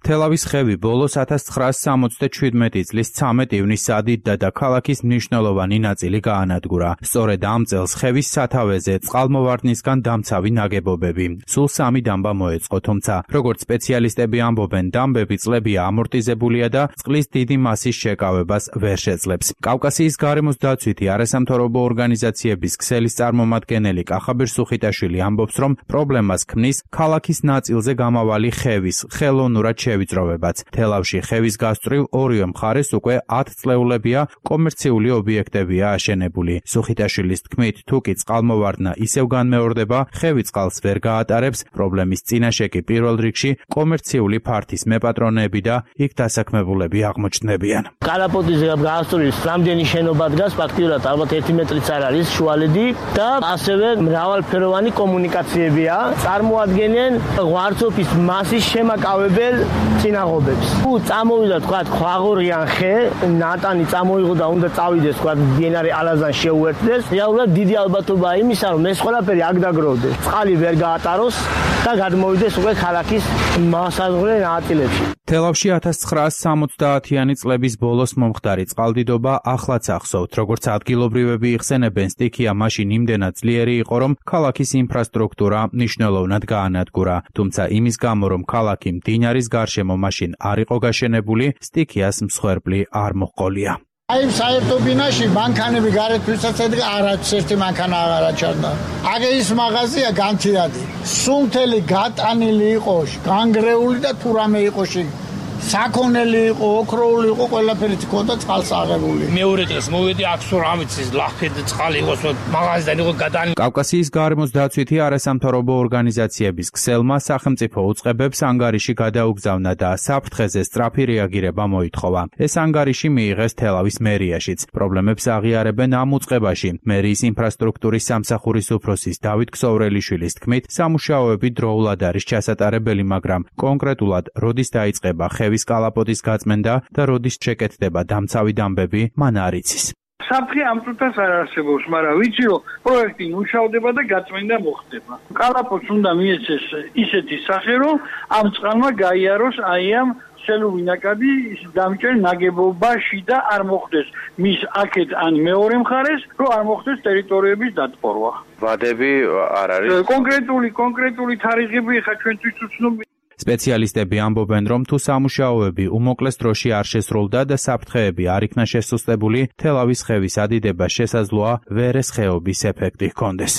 თელავის ხევი ბოლოს ათას ცხრაასი სამოცდაჩვიდმეტი წლის ცამეტ ივნისსა და ქალაქის მნიშვნელოვანი ნაწილი გაანადგურა. სწორედ ამ წელს ხევის სათავეზე წყალმოვარდნისგან დამცავი ნაგებობები. სულ სამი დამბა მოეწყო, თუმცა როგორც სპეციალისტები ამბობენ, დამბები წლებია ამორტიზებულია და წყლის დიდი მასის შეკავებას ვერ შეძლებს. კავკასიის გარემოს დაცვითი არასამთავრობო ორგანიზაციების ქსელის წარმომადგენელი კახაბერ სუხიტაშვილი ამბობს, რომ პრობლემას ქმნის ქალაქის ნაწილზე გამავალი ხევის ხელოვნურად შევიწროვებაც. თელავში ხევის გასწვრივ ორივე მხარეს უკვე ათწლეულებია კომერციული ობიექტებია აშენებული. სუხიტაშვილის თქმით, თუ კი წყალმოვარდნა ისევ განმეორდება, ხევი წყალს ვერ გაატარებს, პრობლემის წინაშე კი პირველ რიგში კომერციული ფართის მეპატრონეები და იქ დასაქმებულები აღმოჩნდებიან.
კალაპოტის გასწვრივ რამდენი შენობა დგას, ფაქტიურად ალბათ ერთი მეტრიც არ არის შუალედი და ასევე მრავალფეროვანი კომუნიკაციებია, წარმოადგენენ ღვარცოფის მასის შემაკავებელ წინაღობებს. თუ წამოვიდა თქვა ხვაღორიან ხე, ნატანი წამოიღო და უნდა წავიდეს თქვა მდინარე ალაზან შეუერთდეს, რეალურად დიდი ალბათობაა იმისა, რომ ეს ყველაფერი აქ დაგროვდეს, წყალი ვერ გაატაროს და გადმოვიდეს უკვე ქალაქის მასაზღვრე ნაწილებში.
თელავში ათას ცხრაასი სამოცდაათიანი წლების ბოლოს მომხდარი წყალდიდობა ახლაც ახსოვთ, როგორც ადგილობრივები იხსენებენ, სტიქია მაშინ იმდენად ძლიერი იყო, რომ ქალაქის ინფრასტრუქტურა მნიშვნელოვნად გაანადგურა. თუმცა იმის გამო, რომ ქალაქი მდინარის გარშემო მაშინ არ იყო გაშენებული, სტიქიას მსხვერპლი არ მოჰყოლია.
აი საერთო ბინაში მანქანები გარეთვისაც ედგა, არც ერთი მანქანა აღარ აჩარდა. აგე ის მაღაზია განთიადი. სუნთელი გატანილი იყო, განგრეული და თუ რამე იყო შე საქონელი იყო, ოქროული იყო, ყველაფერი თქონდა წყალს აღებული.
მეორე დღეს მოვედი აქ სულ ამიცის ლახფერდი წყალი იყოს, მაღაზიიდან იყო გადანი.
კავკასიის გარემოს დაცვითი არასამთავრობო ორგანიზაციების ქსელმა სახელმწიფო უწყებებს ანგარიში გადაუგზავნა და საფრთხეზე სწრაფი რეაგირება მოითხოვა. ეს ანგარიში მიიღეს თელავის მერიაშიც. პრობლემებს აღიარებენ ამ უწყებაში. მერიის ინფრასტრუქტურის სამსახურის უფროსის დავით ქსოვრელიშვილის თქმით, სამუშაოები დროულად არის ჩასატარებელი, მაგრამ კონკრეტულად როდის დაიწყება ხევის კალაპოტის გაწმენდა და როდის შეკეთდება დამცავი დამბები, მან არ იცის.
საფრთხე ამ წუთას არ არსებობს, მაგრამ ვიცი, რომ პროექტი მუშავდება და გაწმენდა მოხდება. კალაპოტს უნდა მიეცეს ისეთი სახე, რომ ამ წყალმა გაიაროს აი ამ სელოვი ნაკადი დამჭერ ნაგებობაში და არ მოხდეს მის აქეთ ან მეორე მხარეს, რომ არ მოხდეს ტერიტორიების დატბორვა.
ვადები არ არის.
კონკრეტული კონკრეტული თარიღები ხა ჩვენთვის უცნობია.
სპეციალისტები ამბობენ, რომ თუ სამუშაოები უმოკლეს დროში არ შესრულდა და საფრთხეები არ იქნა შესუსტებული, თელავის ხევის ადიდება შესაძლოა ვერეს ხეობის ეფექტი ჰქონდეს.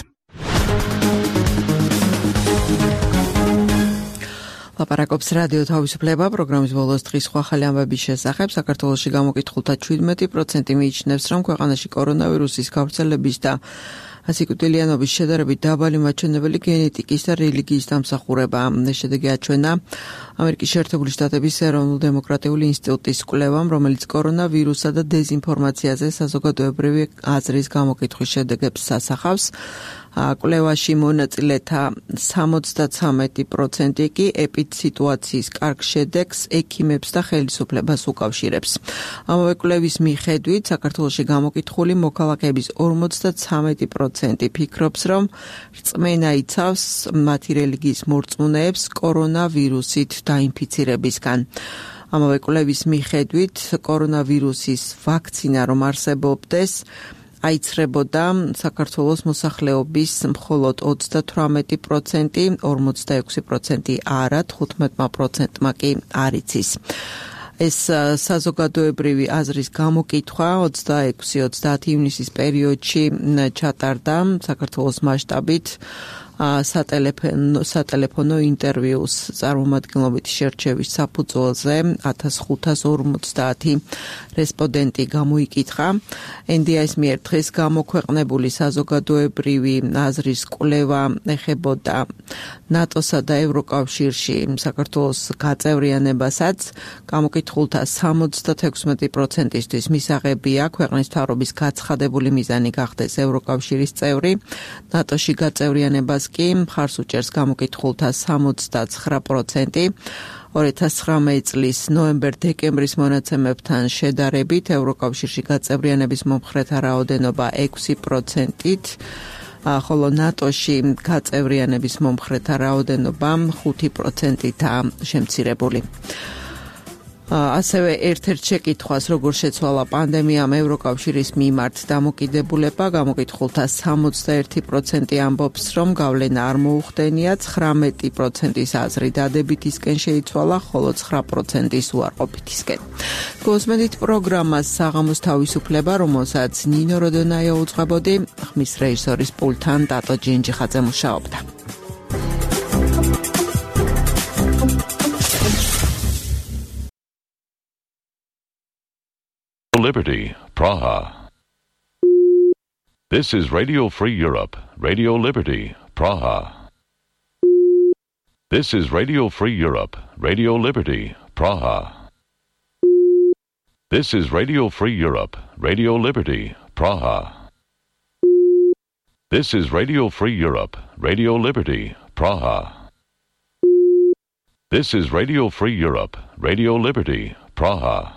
ლაპარაკობს რადიო თავისუფლება, პროგრამის ბოლოს დღის სხვა ახალი ამბების შესახებ. საქართველოში გამოკითხულთა შვიდმეტი პროცენტი მიიჩნევს, რომ ქვეყანაში კორონავირუსის გავრცელების და ასიკუტილიანობის შედარებით დაბალი მაჩვენებელი გენეტიკის და რელიგიის დამსახურება. შედეგი აჩვენა ამერიკის შეერთებული შტატების ეროვნულ-დემოკრატიული ინსტიტუტის კვლევამ, რომელიც კორონავირუსსა და დეზინფორმაციაზე საზოგადოებრივი აზრის გამოკითხვის შედეგებს ასახავს. კვლევაში მონაწილეთა სამოცდაცამეტი პროცენტი კი ეპიდსიტუაციის კარგ შედეგს ექიმებს და ხელისუფლებას უკავშირებს. ამავე კვლევის მიხედვით, საქართველოში გამოკითხული მოქალაქეების ორმოცდაცამეტი პროცენტი ფიქრობს, რომ რწმენა იცავს მათი რელიგიის მორწმუნეებს კორონავირუსით დაინფიცირებისგან. ამავე კვლევის მიხედვით, კორონავირუსის ვაქცინა რომ არსებობდეს, აიცრებოდა საქართველოს მოსახლეობის მხოლოდ ოცდათვრამეტი პროცენტი, ორმოცდაექვსი პროცენტი არა, თხუთმეტ პროცენტმა კი არ იცის. ეს საზოგადოებრივი აზრის გამოკითხვა ოცდაექვსი ოცდაათი ივნისის პერიოდში ჩატარდა საქართველოს მასშტაბით სატელეფონო სატელეფონო ინტერვიუს წარმომადგენლობითი შერჩევის საფუძველზე ათას ხუთას ორმოცდაათი რესპონდენტი გამოიკითხა. ენ დი აის მიერ დღეს გამოქვეყნებული საზოგადოებრივი აზრის კვლევა ეხებოდა ნატოსა და ევროკავშირში საქართველოს გაწევრიანებასაც. გამოკითხულთა სამოცდათექვსმეტი პროცენტისთვის მისაღებია ქვეყნის მთავრობის გაცხადებული მიზანი გახდეს ევროკავშირის წევრი. ნატოში გაწევრიანებას კი მხარს უჭერს გამოკითხულთა სამოცდაცხრა პროცენტი. ორი ათას ცხრამეტი წლის ნოემბერ-დეკემბრის მონაცემებთან შედარებით ევროკავშირში გაწევრიანების მომხრეთა რაოდენობა ექვსი პროცენტით, ხოლო ნატოში გაწევრიანების მომხრეთა რაოდენობა ხუთი პროცენტითაა შემცირებული. ასევე ერთ-ერთ შეკითხვას, როგორ შეცვალა პანდემიამ ევროკავშირის მიმართ დამოკიდებულება, გამოკითხულთა სამოცდაერთი პროცენტი ამბობს, რომ გავლენა არ მოუხდენია, ცხრამეტი პროცენტის აზრი დადებითისკენ შეიცვალა, ხოლო ცხრა პროცენტის უარყოფითისკენ. გოსმენით პროგრამას საღამოს თავისუფლება, რომელსაც ნინო როდონაია უძღვებოდი, ხმის რეჟისორის პულტთან ტატო ჯინჯიხაძე მუშაობდა.
Liberty, Praha. This is Radio Free Europe, Radio Liberty, Praha. This is Radio Free Europe, Radio Liberty, Praha. This is Radio Free Europe, Radio Liberty, Praha. This is Radio Free Europe, Radio Liberty, Praha. This is Radio Free Europe, Radio Liberty, Praha.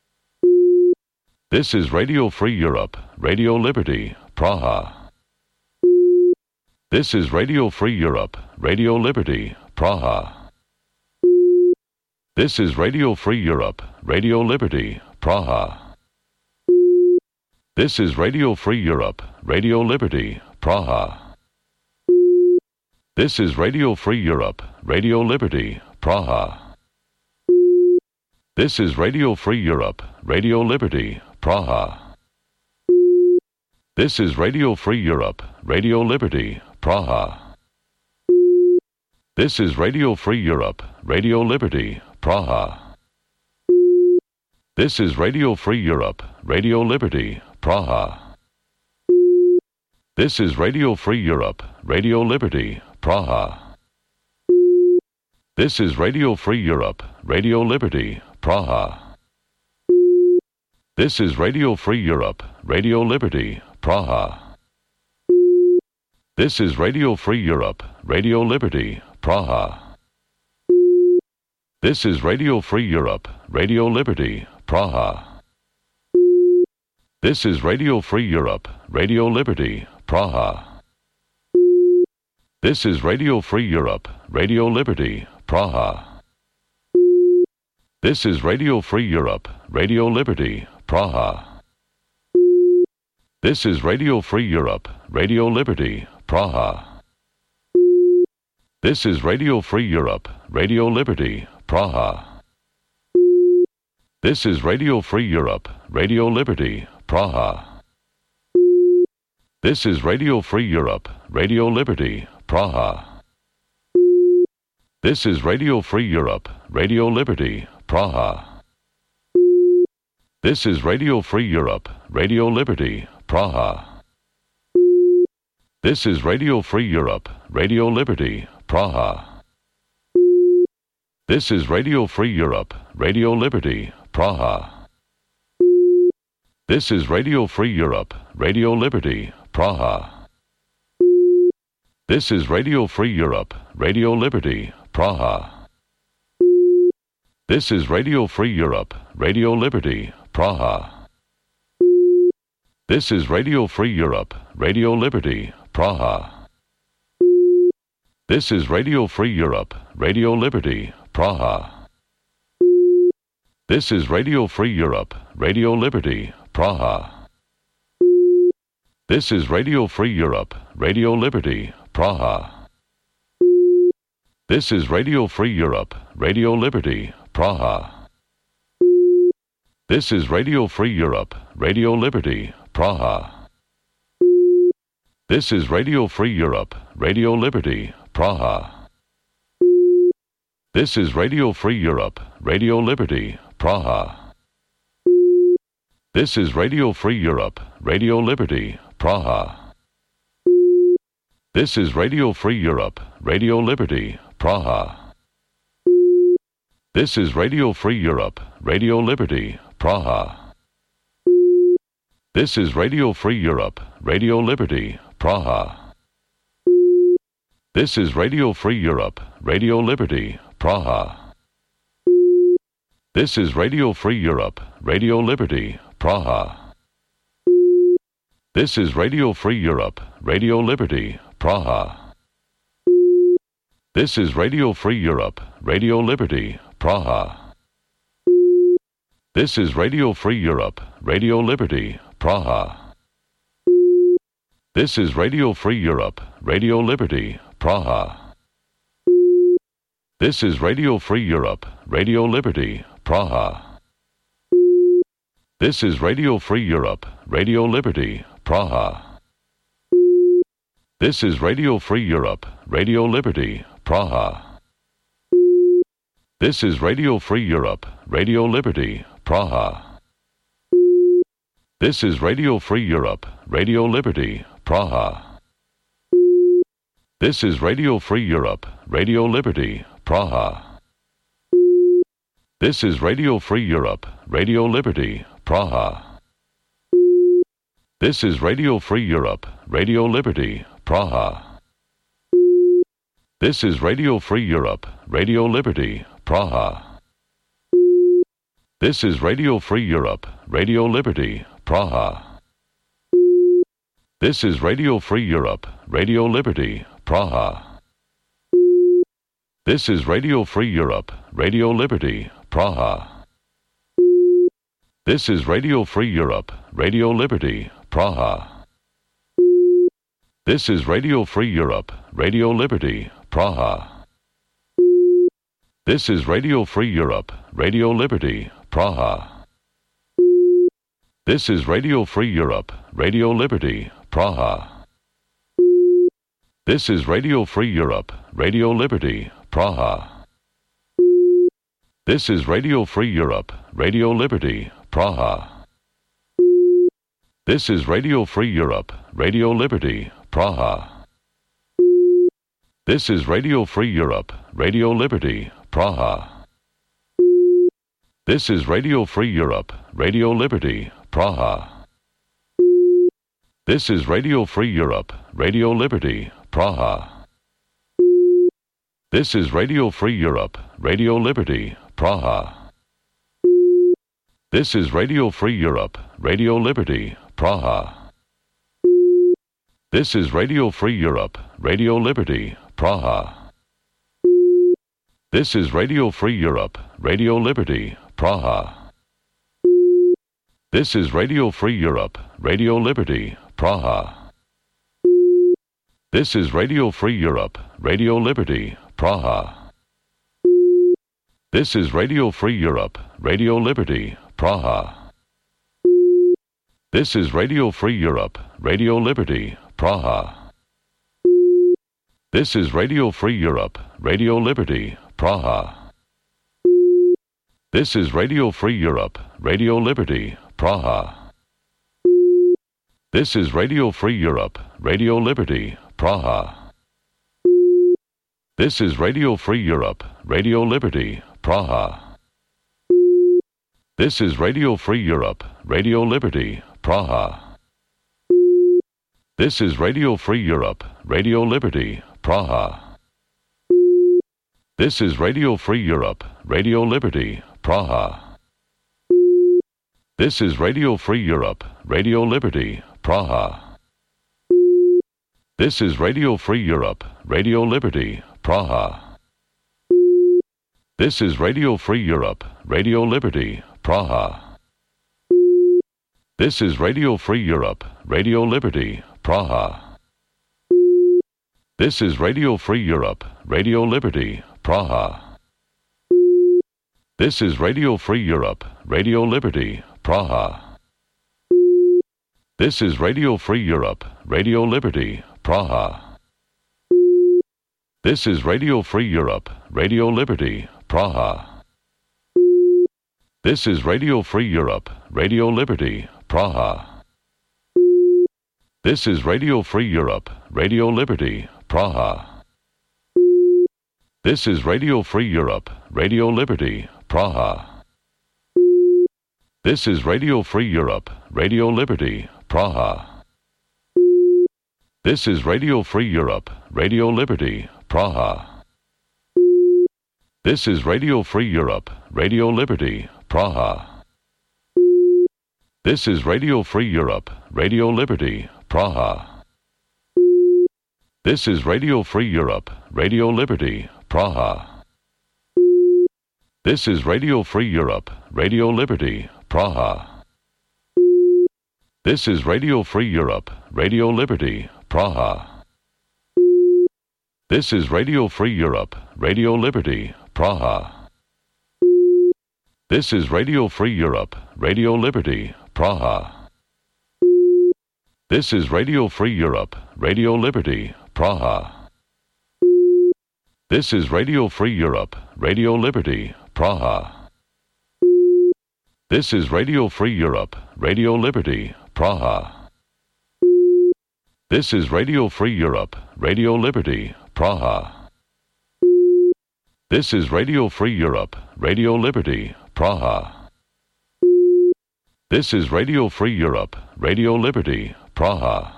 This is Radio Free Europe, Radio Liberty, Praha. This is Radio Free Europe, Radio Liberty, Praha. This is Radio Free Europe, Radio Liberty, Praha. This is Radio Free Europe, Radio Liberty, Praha. This is Radio Free Europe, Radio Liberty, Praha. This is Radio Free Europe, Radio Liberty, Praha. This is Radio Free Europe, Radio Liberty, Praha. This is Radio Free Europe, Radio Liberty, Praha. This is Radio Free Europe, Radio Liberty, Praha. This is Radio Free Europe, Radio Liberty, Praha. This is Radio Free Europe, Radio Liberty, Praha. This is Radio Free Europe, Radio Liberty, Praha. This is Radio Free Europe, Radio Liberty, Praha. This is Radio Free Europe, Radio Liberty, Praha. This is Radio Free Europe, Radio Liberty, Praha. This is Radio Free Europe, Radio Liberty, Praha. This is Radio Free Europe, Radio Liberty, Praha. This is Radio Free Europe, Radio Liberty, Praha. This is Radio Free Europe, Radio Liberty, Praha. This is Radio Free Europe, Radio Liberty, Praha. This is Radio Free Europe, Radio Liberty, Praha. This is Radio Free Europe, Radio Liberty, Praha. This is Radio Free Europe, Radio Liberty, Praha. This is Radio Free Europe, Radio Liberty, Praha. This is Radio Free Europe, Radio Liberty, Praha. This is Radio Free Europe, Radio Liberty, Praha. This is Radio Free Europe, Radio Liberty, Praha. This is Radio Free Europe, Radio Liberty, Praha. This is Radio Free Europe, Radio Liberty, Praha. This is Radio Free Europe, Radio Liberty, Praha. This is Radio Free Europe, Radio Liberty, Praha. This is Radio Free Europe, Radio Liberty, Praha. This is Radio Free Europe, Radio Liberty, Praha. This is Radio Free Europe, Radio Liberty, Praha. This is Radio Free Europe, Radio Liberty, Praha. This is Radio Free Europe, Radio Liberty, Praha. This is Radio Free Europe, Radio Liberty, Praha. This is Radio Free Europe, Radio Liberty, Praha. This is Radio Free Europe, Radio Liberty, Praha. This is Radio Free Europe, Radio Liberty, Praha. This is Radio Free Europe, Radio Liberty, Praha. This is Radio Free Europe, Radio Liberty, Praha. This is Radio Free Europe, Radio Liberty, Praha. This is Radio Free Europe, Radio Liberty, Praha. This is Radio Free Europe, Radio Liberty, Praha. This is Radio Free Europe, Radio Liberty, Praha. This is Radio Free Europe, Radio Liberty, Praha. This is Radio Free Europe, Radio Liberty, Praha. This is Radio Free Europe, Radio Liberty, Praha. This is Radio Free Europe, Radio Liberty, Praha. This is Radio Free Europe, Radio Liberty, Praha. This is Radio Free Europe, Radio Liberty, Praha. This is Radio Free Europe, Radio Liberty, Praha. This is Radio Free Europe, Radio Liberty, Praha. This is Radio Free Europe, Radio Liberty, Praha. This is Radio Free Europe, Radio Liberty, Praha. This is Radio Free Europe, Radio Liberty, Praha. This is Radio Free Europe, Radio Liberty, Praha. This is Radio Free Europe, Radio Liberty, Praha. This is Radio Free Europe, Radio Liberty, Praha. This is Radio Free Europe, Radio Liberty, Praha. This is Radio Free Europe, Radio Liberty, Praha. This is Radio Free Europe, Radio Liberty, Praha. This is Radio Free Europe, Radio Liberty, Praha. This is Radio Free Europe, Radio Liberty, Praha. This is Radio Free Europe, Radio Liberty, Praha. This is Radio Free Europe, Radio Liberty, Praha. This is Radio Free Europe, Radio Liberty, Praha. This is Radio Free Europe, Radio Liberty, Praha. This is Radio Free Europe, Radio Liberty, Praha. This is Radio Free Europe, Radio Liberty, Praha. This is Radio Free Europe, Radio Liberty, Praha. This is Radio Free Europe, Radio Liberty, Praha. This is Radio Free Europe, Radio Liberty, Praha. This is Radio Free Europe, Radio Liberty, Praha. This is Radio Free Europe, Radio Liberty, Praha. This is Radio Free Europe, Radio Liberty, Praha. This is Radio Free Europe, Radio Liberty, Praha. This is Radio Free Europe, Radio Liberty, Praha. This is Radio Free Europe, Radio Liberty, Praha. This is Radio Free Europe, Radio Liberty, Praha. This is Radio Free Europe, Radio Liberty, Praha. This is Radio Free Europe, Radio Liberty, Praha. This is Radio Free Europe, Radio Liberty, Praha. This is Radio Free Europe, Radio Liberty, Praha. This is Radio Free Europe, Radio Liberty, Praha. This is Radio Free Europe, Radio Liberty, Praha. This is Radio Free Europe, Radio Liberty, Praha. This is Radio Free Europe, Radio Liberty, Praha. This is Radio Free Europe, Radio Liberty, Praha. This is Radio Free Europe, Radio Liberty, Praha. This is Radio Free Europe, Radio Liberty, Praha. This is Radio Free Europe, Radio Liberty, Praha. This is Radio Free Europe, Radio Liberty, Praha. This is Radio Free Europe, Radio Liberty, Praha. This is Radio Free Europe, Radio Liberty, Praha. This is Radio Free Europe, Radio Liberty, Praha. This is Radio Free Europe, Radio Liberty, Praha. This is Radio Free Europe, Radio Liberty, Praha. This is Radio Free Europe, Radio Liberty, Praha. This is Radio Free Europe, Radio Liberty, Praha. This is Radio Free Europe, Radio Liberty, Praha. This is Radio Free Europe, Radio Liberty, Praha. This is Radio Free Europe, Radio Liberty, Praha. This is Radio Free Europe, Radio Liberty, Praha. This is Radio Free Europe, Radio Liberty, Praha. This is Radio Free Europe, Radio Liberty, Praha. This is Radio Free Europe, Radio Liberty, Praha. This is Radio Free Europe, Radio Liberty, Praha.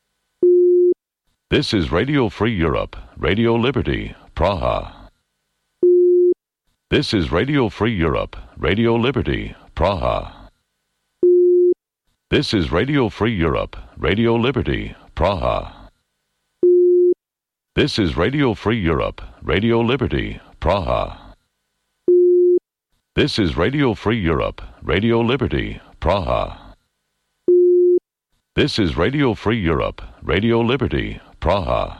This is Radio Free Europe, Radio Liberty, Praha. This is Radio Free Europe, Radio Liberty, Praha. This is Radio Free Europe, Radio Liberty, Praha. This is Radio Free Europe, Radio Liberty, Praha. This is Radio Free Europe, Radio Liberty, Praha. This is Radio Free Europe, Radio Liberty, Praha.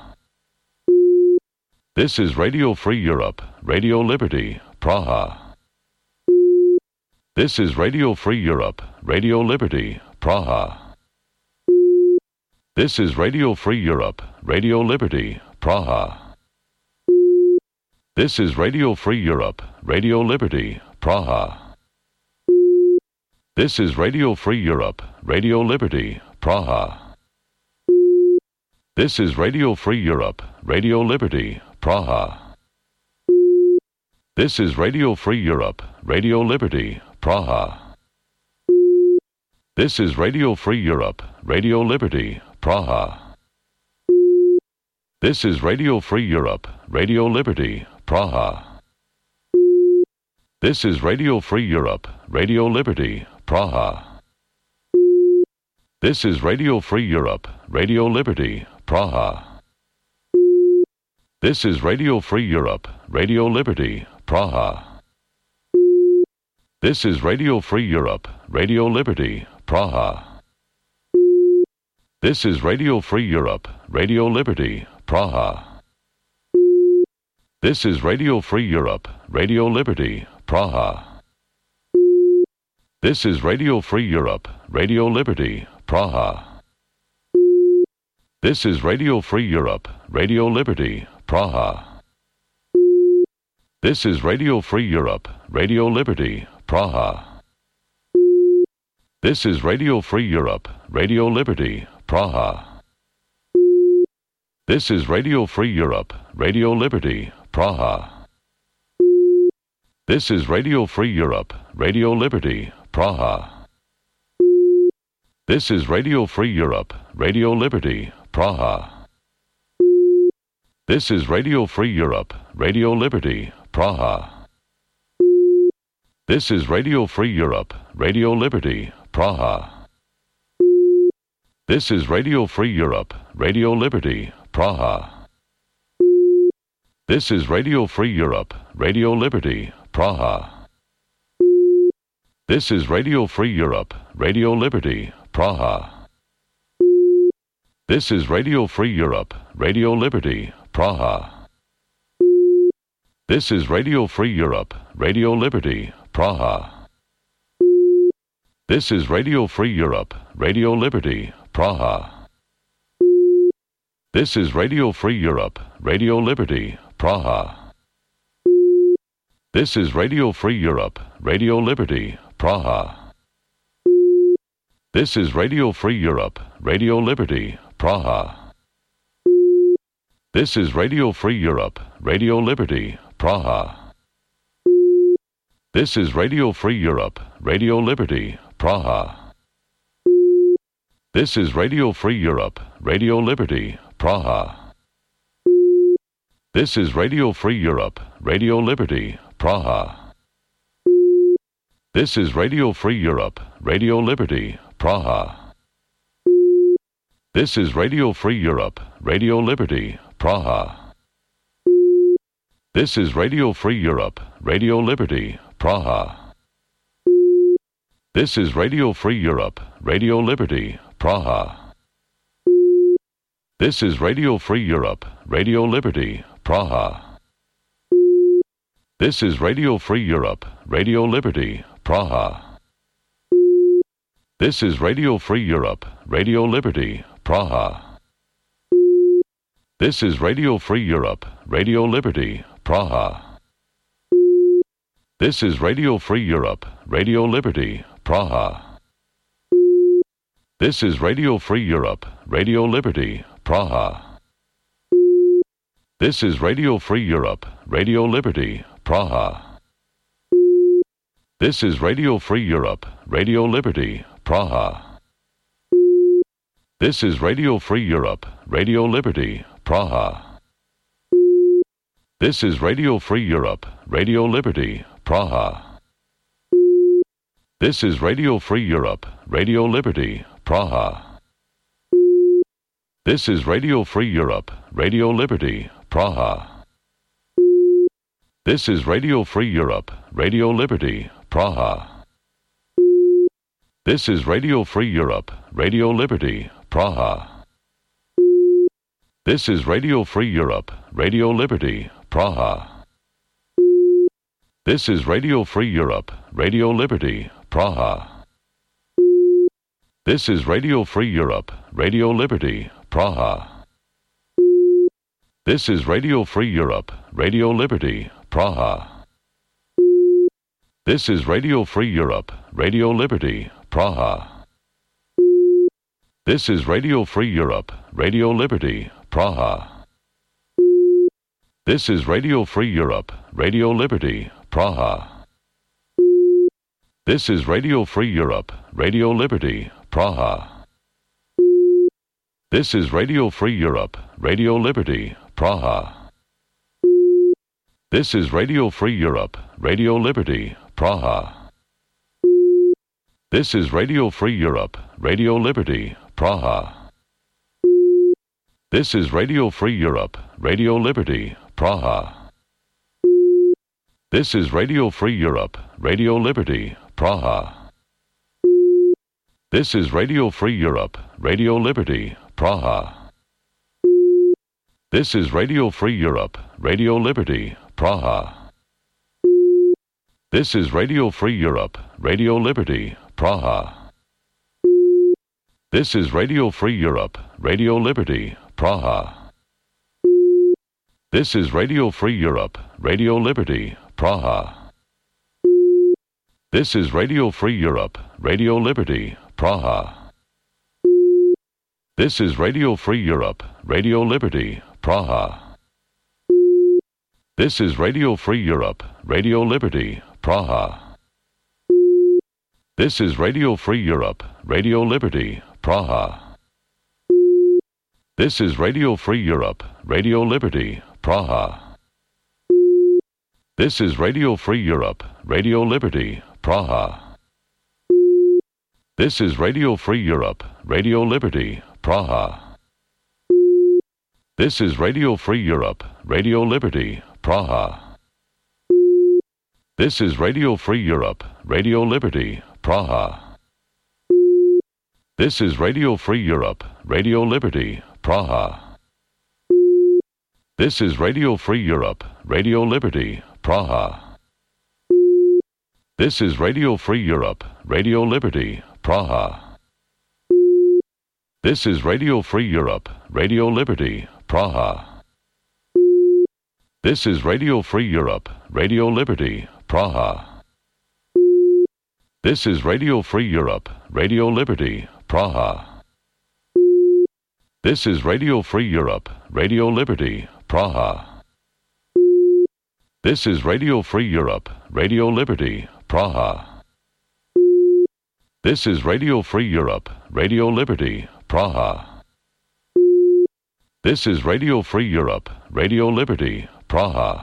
This is Radio Free Europe, Radio Liberty, Praha. This is Radio Free Europe, Radio Liberty, Praha. This is Radio Free Europe, Radio Liberty, Praha. This is Radio Free Europe, Radio Liberty, Praha. This is Radio Free Europe, Radio Liberty, Praha. This is Radio Free Europe, Radio Liberty, Praha. This is Radio Free Europe, Radio Liberty, Praha. This is Radio Free Europe, Radio Liberty, Praha. This is Radio Free Europe, Radio Liberty, Praha. This is Radio Free Europe, Radio Liberty, Praha. This is Radio Free Europe, Radio Liberty, Praha. This is Radio Free Europe, Radio Liberty, Praha. This is Radio Free Europe, Radio Liberty, Praha. This is Radio Free Europe, Radio Liberty, Praha. This is Radio Free Europe, Radio Liberty, Praha. This is Radio Free Europe, Radio Liberty, Praha. This is Radio Free Europe, Radio Liberty, Praha. This is Radio Free Europe, Radio Liberty, Praha. This is Radio Free Europe, Radio Liberty, Praha. This is Radio Free Europe, Radio Liberty, Praha. This is Radio Free Europe, Radio Liberty, Praha. This is Radio Free Europe, Radio Liberty, Praha. This is Radio Free Europe, Radio Liberty, Praha. This is Radio Free Europe, Radio Liberty, Praha. This is Radio Free Europe, Radio Liberty, Praha. This is Radio Free Europe, Radio Liberty, Praha. This is Radio Free Europe, Radio Liberty, Praha. This is Radio Free Europe, Radio Liberty, Praha. This is Radio Free Europe, Radio Liberty, Praha. This is Radio Free Europe, Radio Liberty, Praha. This is Radio Free Europe, Radio Liberty, Praha. This is Radio Free Europe, Radio Liberty, Praha. This is Radio Free Europe, Radio Liberty, Praha. This is Radio Free Europe, Radio Liberty, Praha. This is Radio Free Europe, Radio Liberty, Praha. This is Radio Free Europe, Radio Liberty, Praha. This is Radio Free Europe, Radio Liberty, Praha. This is Radio Free Europe, Radio Liberty, Praha. This is Radio Free Europe, Radio Liberty, Praha. This is Radio Free Europe, Radio Liberty, Praha. This is Radio Free Europe, Radio Liberty, Praha. This is Radio Free Europe, Radio Liberty, Praha. This is Radio Free Europe, Radio Liberty, Praha. This is Radio Free Europe, Radio Liberty, Praha. This is Radio Free Europe, Radio Liberty, Praha. This is Radio Free Europe, Radio Liberty, Praha. This is Radio Free Europe, Radio Liberty, Praha. This is Radio Free Europe, Radio Liberty, Praha. This is Radio Free Europe, Radio Liberty, Praha. This is Radio Free Europe, Radio Liberty, Praha. This is Radio Free Europe, Radio Liberty, Praha. This is Radio Free Europe, Radio Liberty, Praha. This is Radio Free Europe, Radio Liberty, Praha. This is Radio Free Europe, Radio Liberty, Praha. This is Radio Free Europe, Radio Liberty, Praha. This is Radio Free Europe, Radio Liberty, Praha. This is Radio Free Europe, Radio Liberty, Praha. This is Radio Free Europe, Radio Liberty, Praha. This is Radio Free Europe, Radio Liberty, Praha. This is Radio Free Europe, Radio Liberty, Praha. This is Radio Free Europe, Radio Liberty, Praha. This is Radio Free Europe, Radio Liberty, Praha. This is Radio Free Europe, Radio Liberty, Praha. This is Radio Free Europe, Radio Liberty, Praha. This is Radio Free Europe, Radio Liberty, Praha. This is Radio Free Europe, Radio Liberty, Praha. This is Radio Free Europe, Radio Liberty, Praha. This is Radio Free Europe, Radio Liberty, Praha. This is Radio Free Europe, Radio Liberty, Praha. This is Radio Free Europe, Radio Liberty, Praha. This is Radio Free Europe, Radio Liberty, Praha. This is Radio Free Europe, Radio Liberty, Praha. This is Radio Free Europe, Radio Liberty, Praha. This is Radio Free Europe, Radio Liberty, Praha. This is Radio Free Europe, Radio Liberty, Praha. This is Radio Free Europe, Radio Liberty, Praha. This is Radio Free Europe, Radio Liberty, Praha. This is Radio Free Europe, Radio Liberty, Praha. This is Radio Free Europe, Radio Liberty, Praha. This is Radio Free Europe, Radio Liberty, Praha. This is Radio Free Europe, Radio Liberty, Praha. This is Radio Free Europe, Radio Liberty, Praha. This is Radio Free Europe, Radio Liberty, Praha. This is Radio Free Europe, Radio Liberty, Praha. This is Radio Free Europe, Radio Liberty, Praha. This is Radio Free Europe, Radio Liberty, Praha. This is Radio Free Europe, Radio Liberty, Praha. This is Radio Free Europe, Radio Liberty, Praha. This is Radio Free Europe, Radio Liberty, Praha. This is Radio Free Europe, Radio Liberty, Praha. This is Radio Free Europe, Radio Liberty, Praha. This is Radio Free Europe, Radio Liberty, Praha.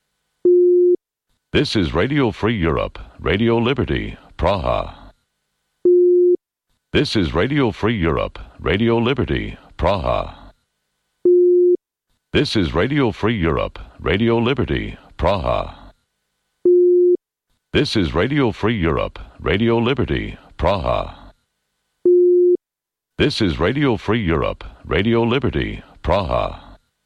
This is Radio Free Europe, Radio Liberty, Praha. This is Radio Free Europe, Radio Liberty, Praha. This is Radio Free Europe, Radio Liberty, Praha. This is Radio Free Europe, Radio Liberty, Praha. This is Radio Free Europe, Radio Liberty, Praha.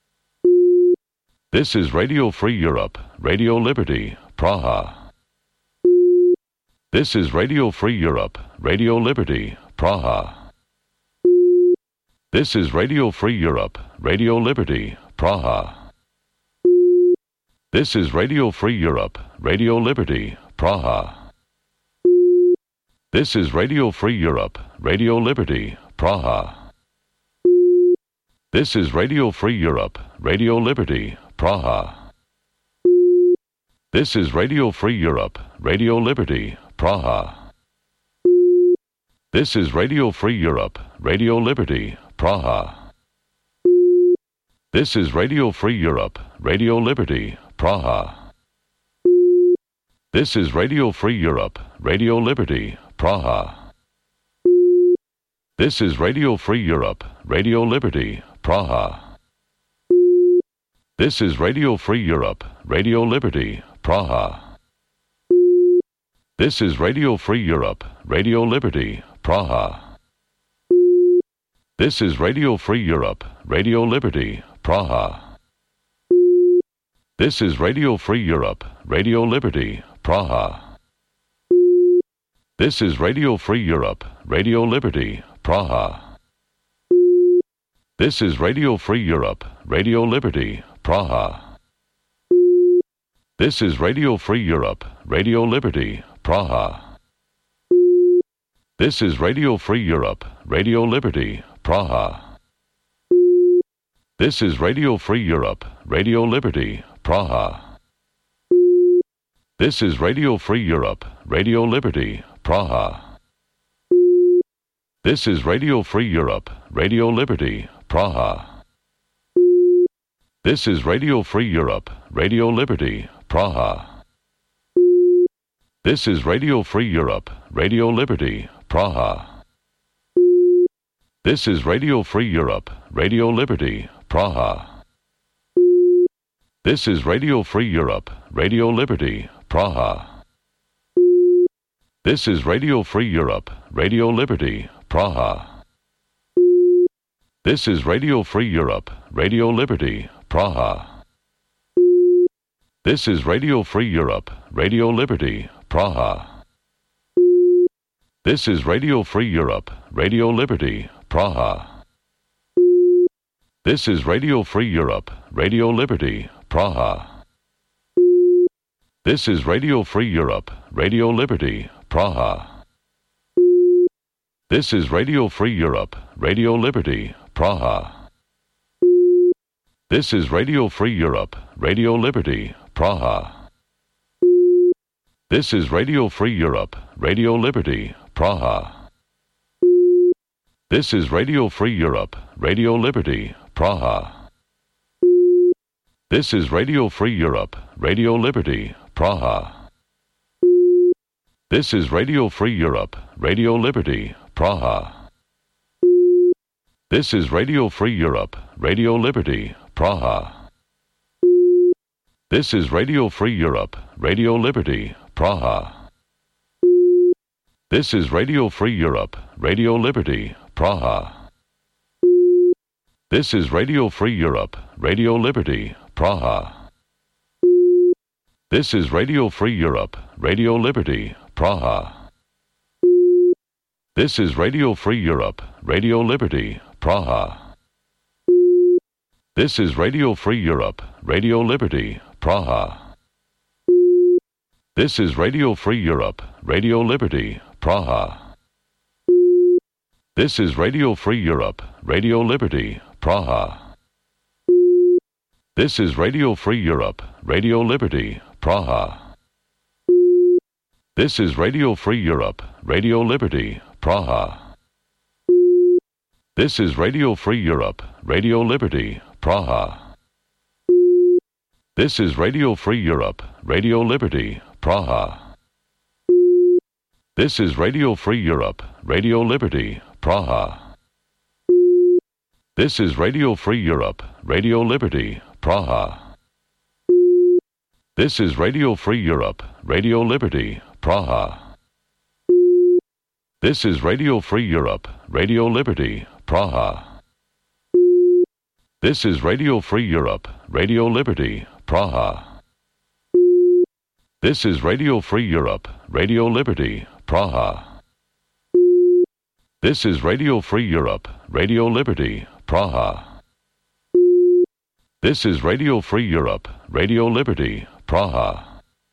This is Radio Free Europe, Radio Liberty, Praha. This is Radio Free Europe, Radio Liberty, Praha. This is Radio Free Europe, Radio Liberty, Praha. This is Radio Free Europe, Radio Liberty, Praha. This is Radio Free Europe, Radio Liberty, Praha. This is Radio Free Europe, Radio Liberty, Praha. This is Radio Free Europe, Radio Liberty, Praha. This is Radio Free Europe, Radio Liberty, Praha. This is Radio Free Europe, Radio Liberty, Praha. This is Radio Free Europe, Radio Liberty, Praha. This is Radio Free Europe, Radio Liberty, Praha. This is Radio Free Europe, Radio Liberty, Praha. This is Radio Free Europe, Radio Liberty, Praha. This is Radio Free Europe, Radio Liberty, Praha. This is Radio Free Europe, Radio Liberty, Praha. This is Radio Free Europe, Radio Liberty, Praha. This is Radio Free Europe, Radio Liberty, Praha. This is Radio Free Europe, Radio Liberty, Praha. This is Radio Free Europe, Radio Liberty, Praha. This is Radio Free Europe, Radio Liberty, Praha. This is Radio Free Europe, Radio Liberty, Praha. This is Radio Free Europe, Radio Liberty, Praha. This is Radio Free Europe, Radio Liberty, Praha. This is Radio Free Europe, Radio Liberty, Praha. This is Radio Free Europe, Radio Liberty, Praha. This is Radio Free Europe, Radio Liberty, Praha. This is Radio Free Europe, Radio Liberty, Praha. This is Radio Free Europe, Radio Liberty, Praha. This is Radio Free Europe, Radio Liberty, Praha. This is Radio Free Europe, Radio Liberty, Praha. This is Radio Free Europe, Radio Liberty, Praha. This is Radio Free Europe, Radio Liberty, Praha. This is Radio Free Europe, Radio Liberty, Praha. This is Radio Free Europe, Radio Liberty, Praha. This is Radio Free Europe, Radio Liberty, Praha. This is Radio Free Europe, Radio Liberty, Praha. This is Radio Free Europe, Radio Liberty, Praha. This is Radio Free Europe, Radio Liberty, Praha. This is Radio Free Europe, Radio Liberty, Praha. This is Radio Free Europe, Radio Liberty, Praha. This is Radio Free Europe, Radio Liberty, Praha. This is Radio Free Europe, Radio Liberty, Praha. This is Radio Free Europe, Radio Liberty, Praha. This is Radio Free Europe, Radio Liberty, Praha. This is Radio Free Europe, Radio Liberty, Praha. This is Radio Free Europe, Radio Liberty, Praha. This is Radio Free Europe, Radio Liberty, Praha. This is Radio Free Europe, Radio Liberty, Praha. This is Radio Free Europe, Radio Liberty, Praha. This is Radio Free Europe, Radio Liberty, Praha. This is Radio Free Europe, Radio Liberty, Praha. This is Radio Free Europe, Radio Liberty, Praha. This is Radio Free Europe, Radio Liberty, Praha. This is Radio Free Europe, Radio Liberty, Praha. This is Radio Free Europe, Radio Liberty, Praha. This is Radio Free Europe, Radio Liberty, Praha. This is Radio Free Europe, Radio Liberty, Praha. This is Radio Free Europe, Radio Liberty, Praha. This is Radio Free Europe, Radio Liberty, Praha.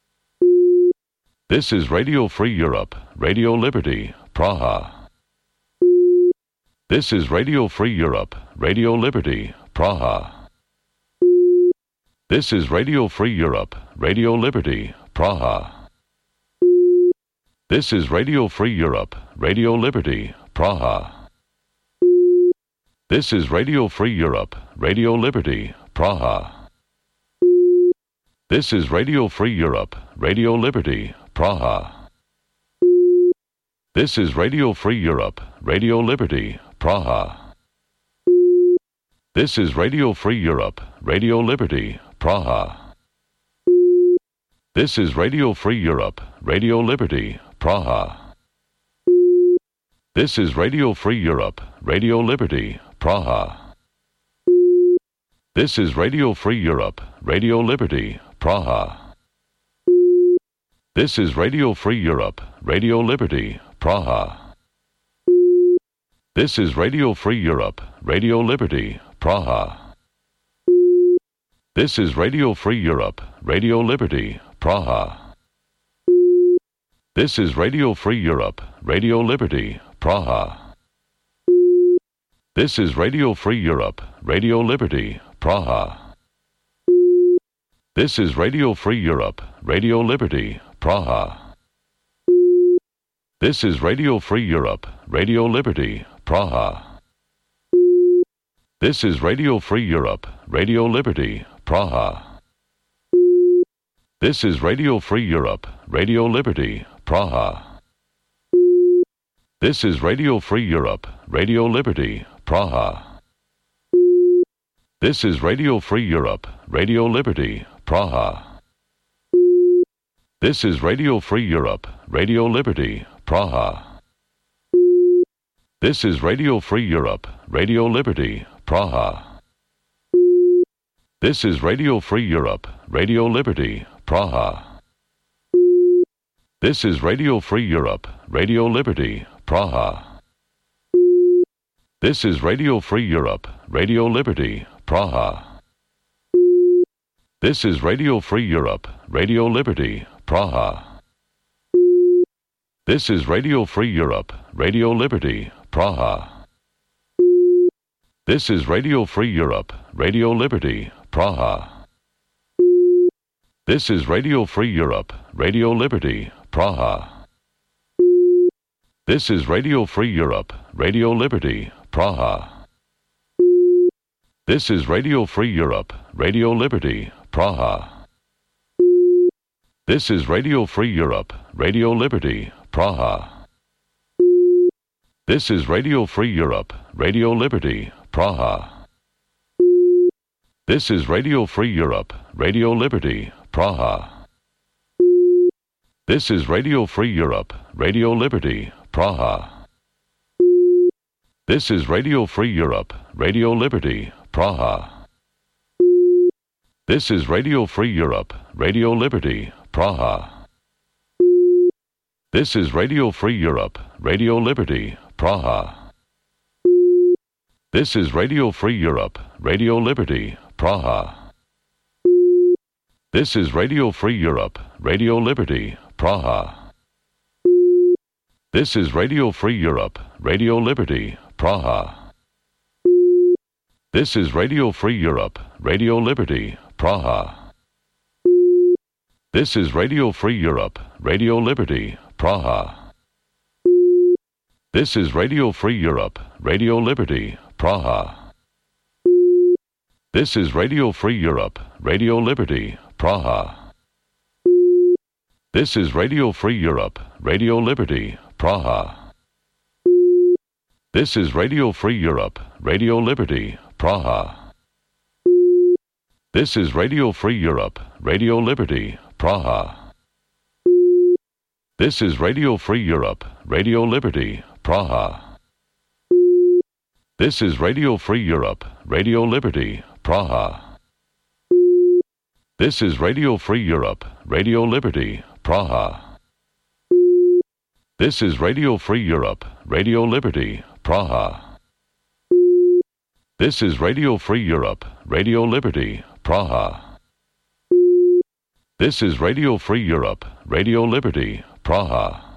This is Radio Free Europe, Radio Liberty, Praha. This is Radio Free Europe, Radio Liberty, Praha. This is Radio Free Europe, Radio Liberty, Praha. This is Radio Free Europe, Radio Liberty, Praha. This is Radio Free Europe, Radio Liberty, Praha. This is Radio Free Europe, Radio Liberty, Praha. This is Radio Free Europe, Radio Liberty, Praha. This is Radio Free Europe, Radio Liberty, Praha. This is Radio Free Europe, Radio Liberty, Praha. This is Radio Free Europe, Radio Liberty, Praha. This is Radio Free Europe, Radio Liberty, Praha. This is Radio Free Europe, Radio Liberty, Praha. This is Radio Free Europe, Radio Liberty, Praha. This is Radio Free Europe, Radio Liberty, Praha. This is Radio Free Europe, Radio Liberty, Praha. This is Radio Free Europe, Radio Liberty, Praha. This is Radio Free Europe, Radio Liberty, Praha. This is Radio Free Europe, Radio Liberty, Praha. This is Radio Free Europe, Radio Liberty, Praha. This is Radio Free Europe, Radio Liberty, Praha. This is Radio Free Europe, Radio Liberty, Praha. This is Radio Free Europe, Radio Liberty, Praha. This is Radio Free Europe, Radio Liberty, Praha. This is Radio Free Europe, Radio Liberty, Praha. This is Radio Free Europe, Radio Liberty, Praha. This is Radio Free Europe, Radio Liberty, Praha. This is Radio Free Europe, Radio Liberty, Praha. This is Radio Free Europe, Radio Liberty, Praha. This is Radio Free Europe, Radio Liberty, Praha. This is Radio Free Europe, Radio Liberty, Praha. This is Radio Free Europe, Radio Liberty, Praha. This is Radio Free Europe, Radio Liberty, Praha. This is Radio Free Europe, Radio Liberty, Praha. This is Radio Free Europe, Radio Liberty, Praha. This is Radio Free Europe, Radio Liberty, Praha. This is Radio Free Europe, Radio Liberty, Praha. This is Radio Free Europe, Radio Liberty, Praha. This is Radio Free Europe, Radio Liberty, Praha. This is Radio Free Europe, Radio Liberty, Praha. This is Radio Free Europe, Radio Liberty, Praha. This is Radio Free Europe, Radio Liberty, Praha. This is Radio Free Europe, Radio Liberty, Praha. This is Radio Free Europe, Radio Liberty, Praha. This is Radio Free Europe, Radio Liberty, Praha. This is Radio Free Europe, Radio Liberty, Praha. This is Radio Free Europe, Radio Liberty, Praha. This is Radio Free Europe, Radio Liberty, Praha. This is Radio Free Europe, Radio Liberty, Praha. This is Radio Free Europe, Radio Liberty, Praha. This is Radio Free Europe, Radio Liberty, Praha. This is Radio Free Europe, Radio Liberty, Praha. This is Radio Free Europe, Radio Liberty, Praha. This is Radio Free Europe, Radio Liberty, Praha. This is Radio Free Europe, Radio Liberty, Praha. This is Radio Free Europe, Radio Liberty, Praha. This is Radio Free Europe, Radio Liberty, Praha.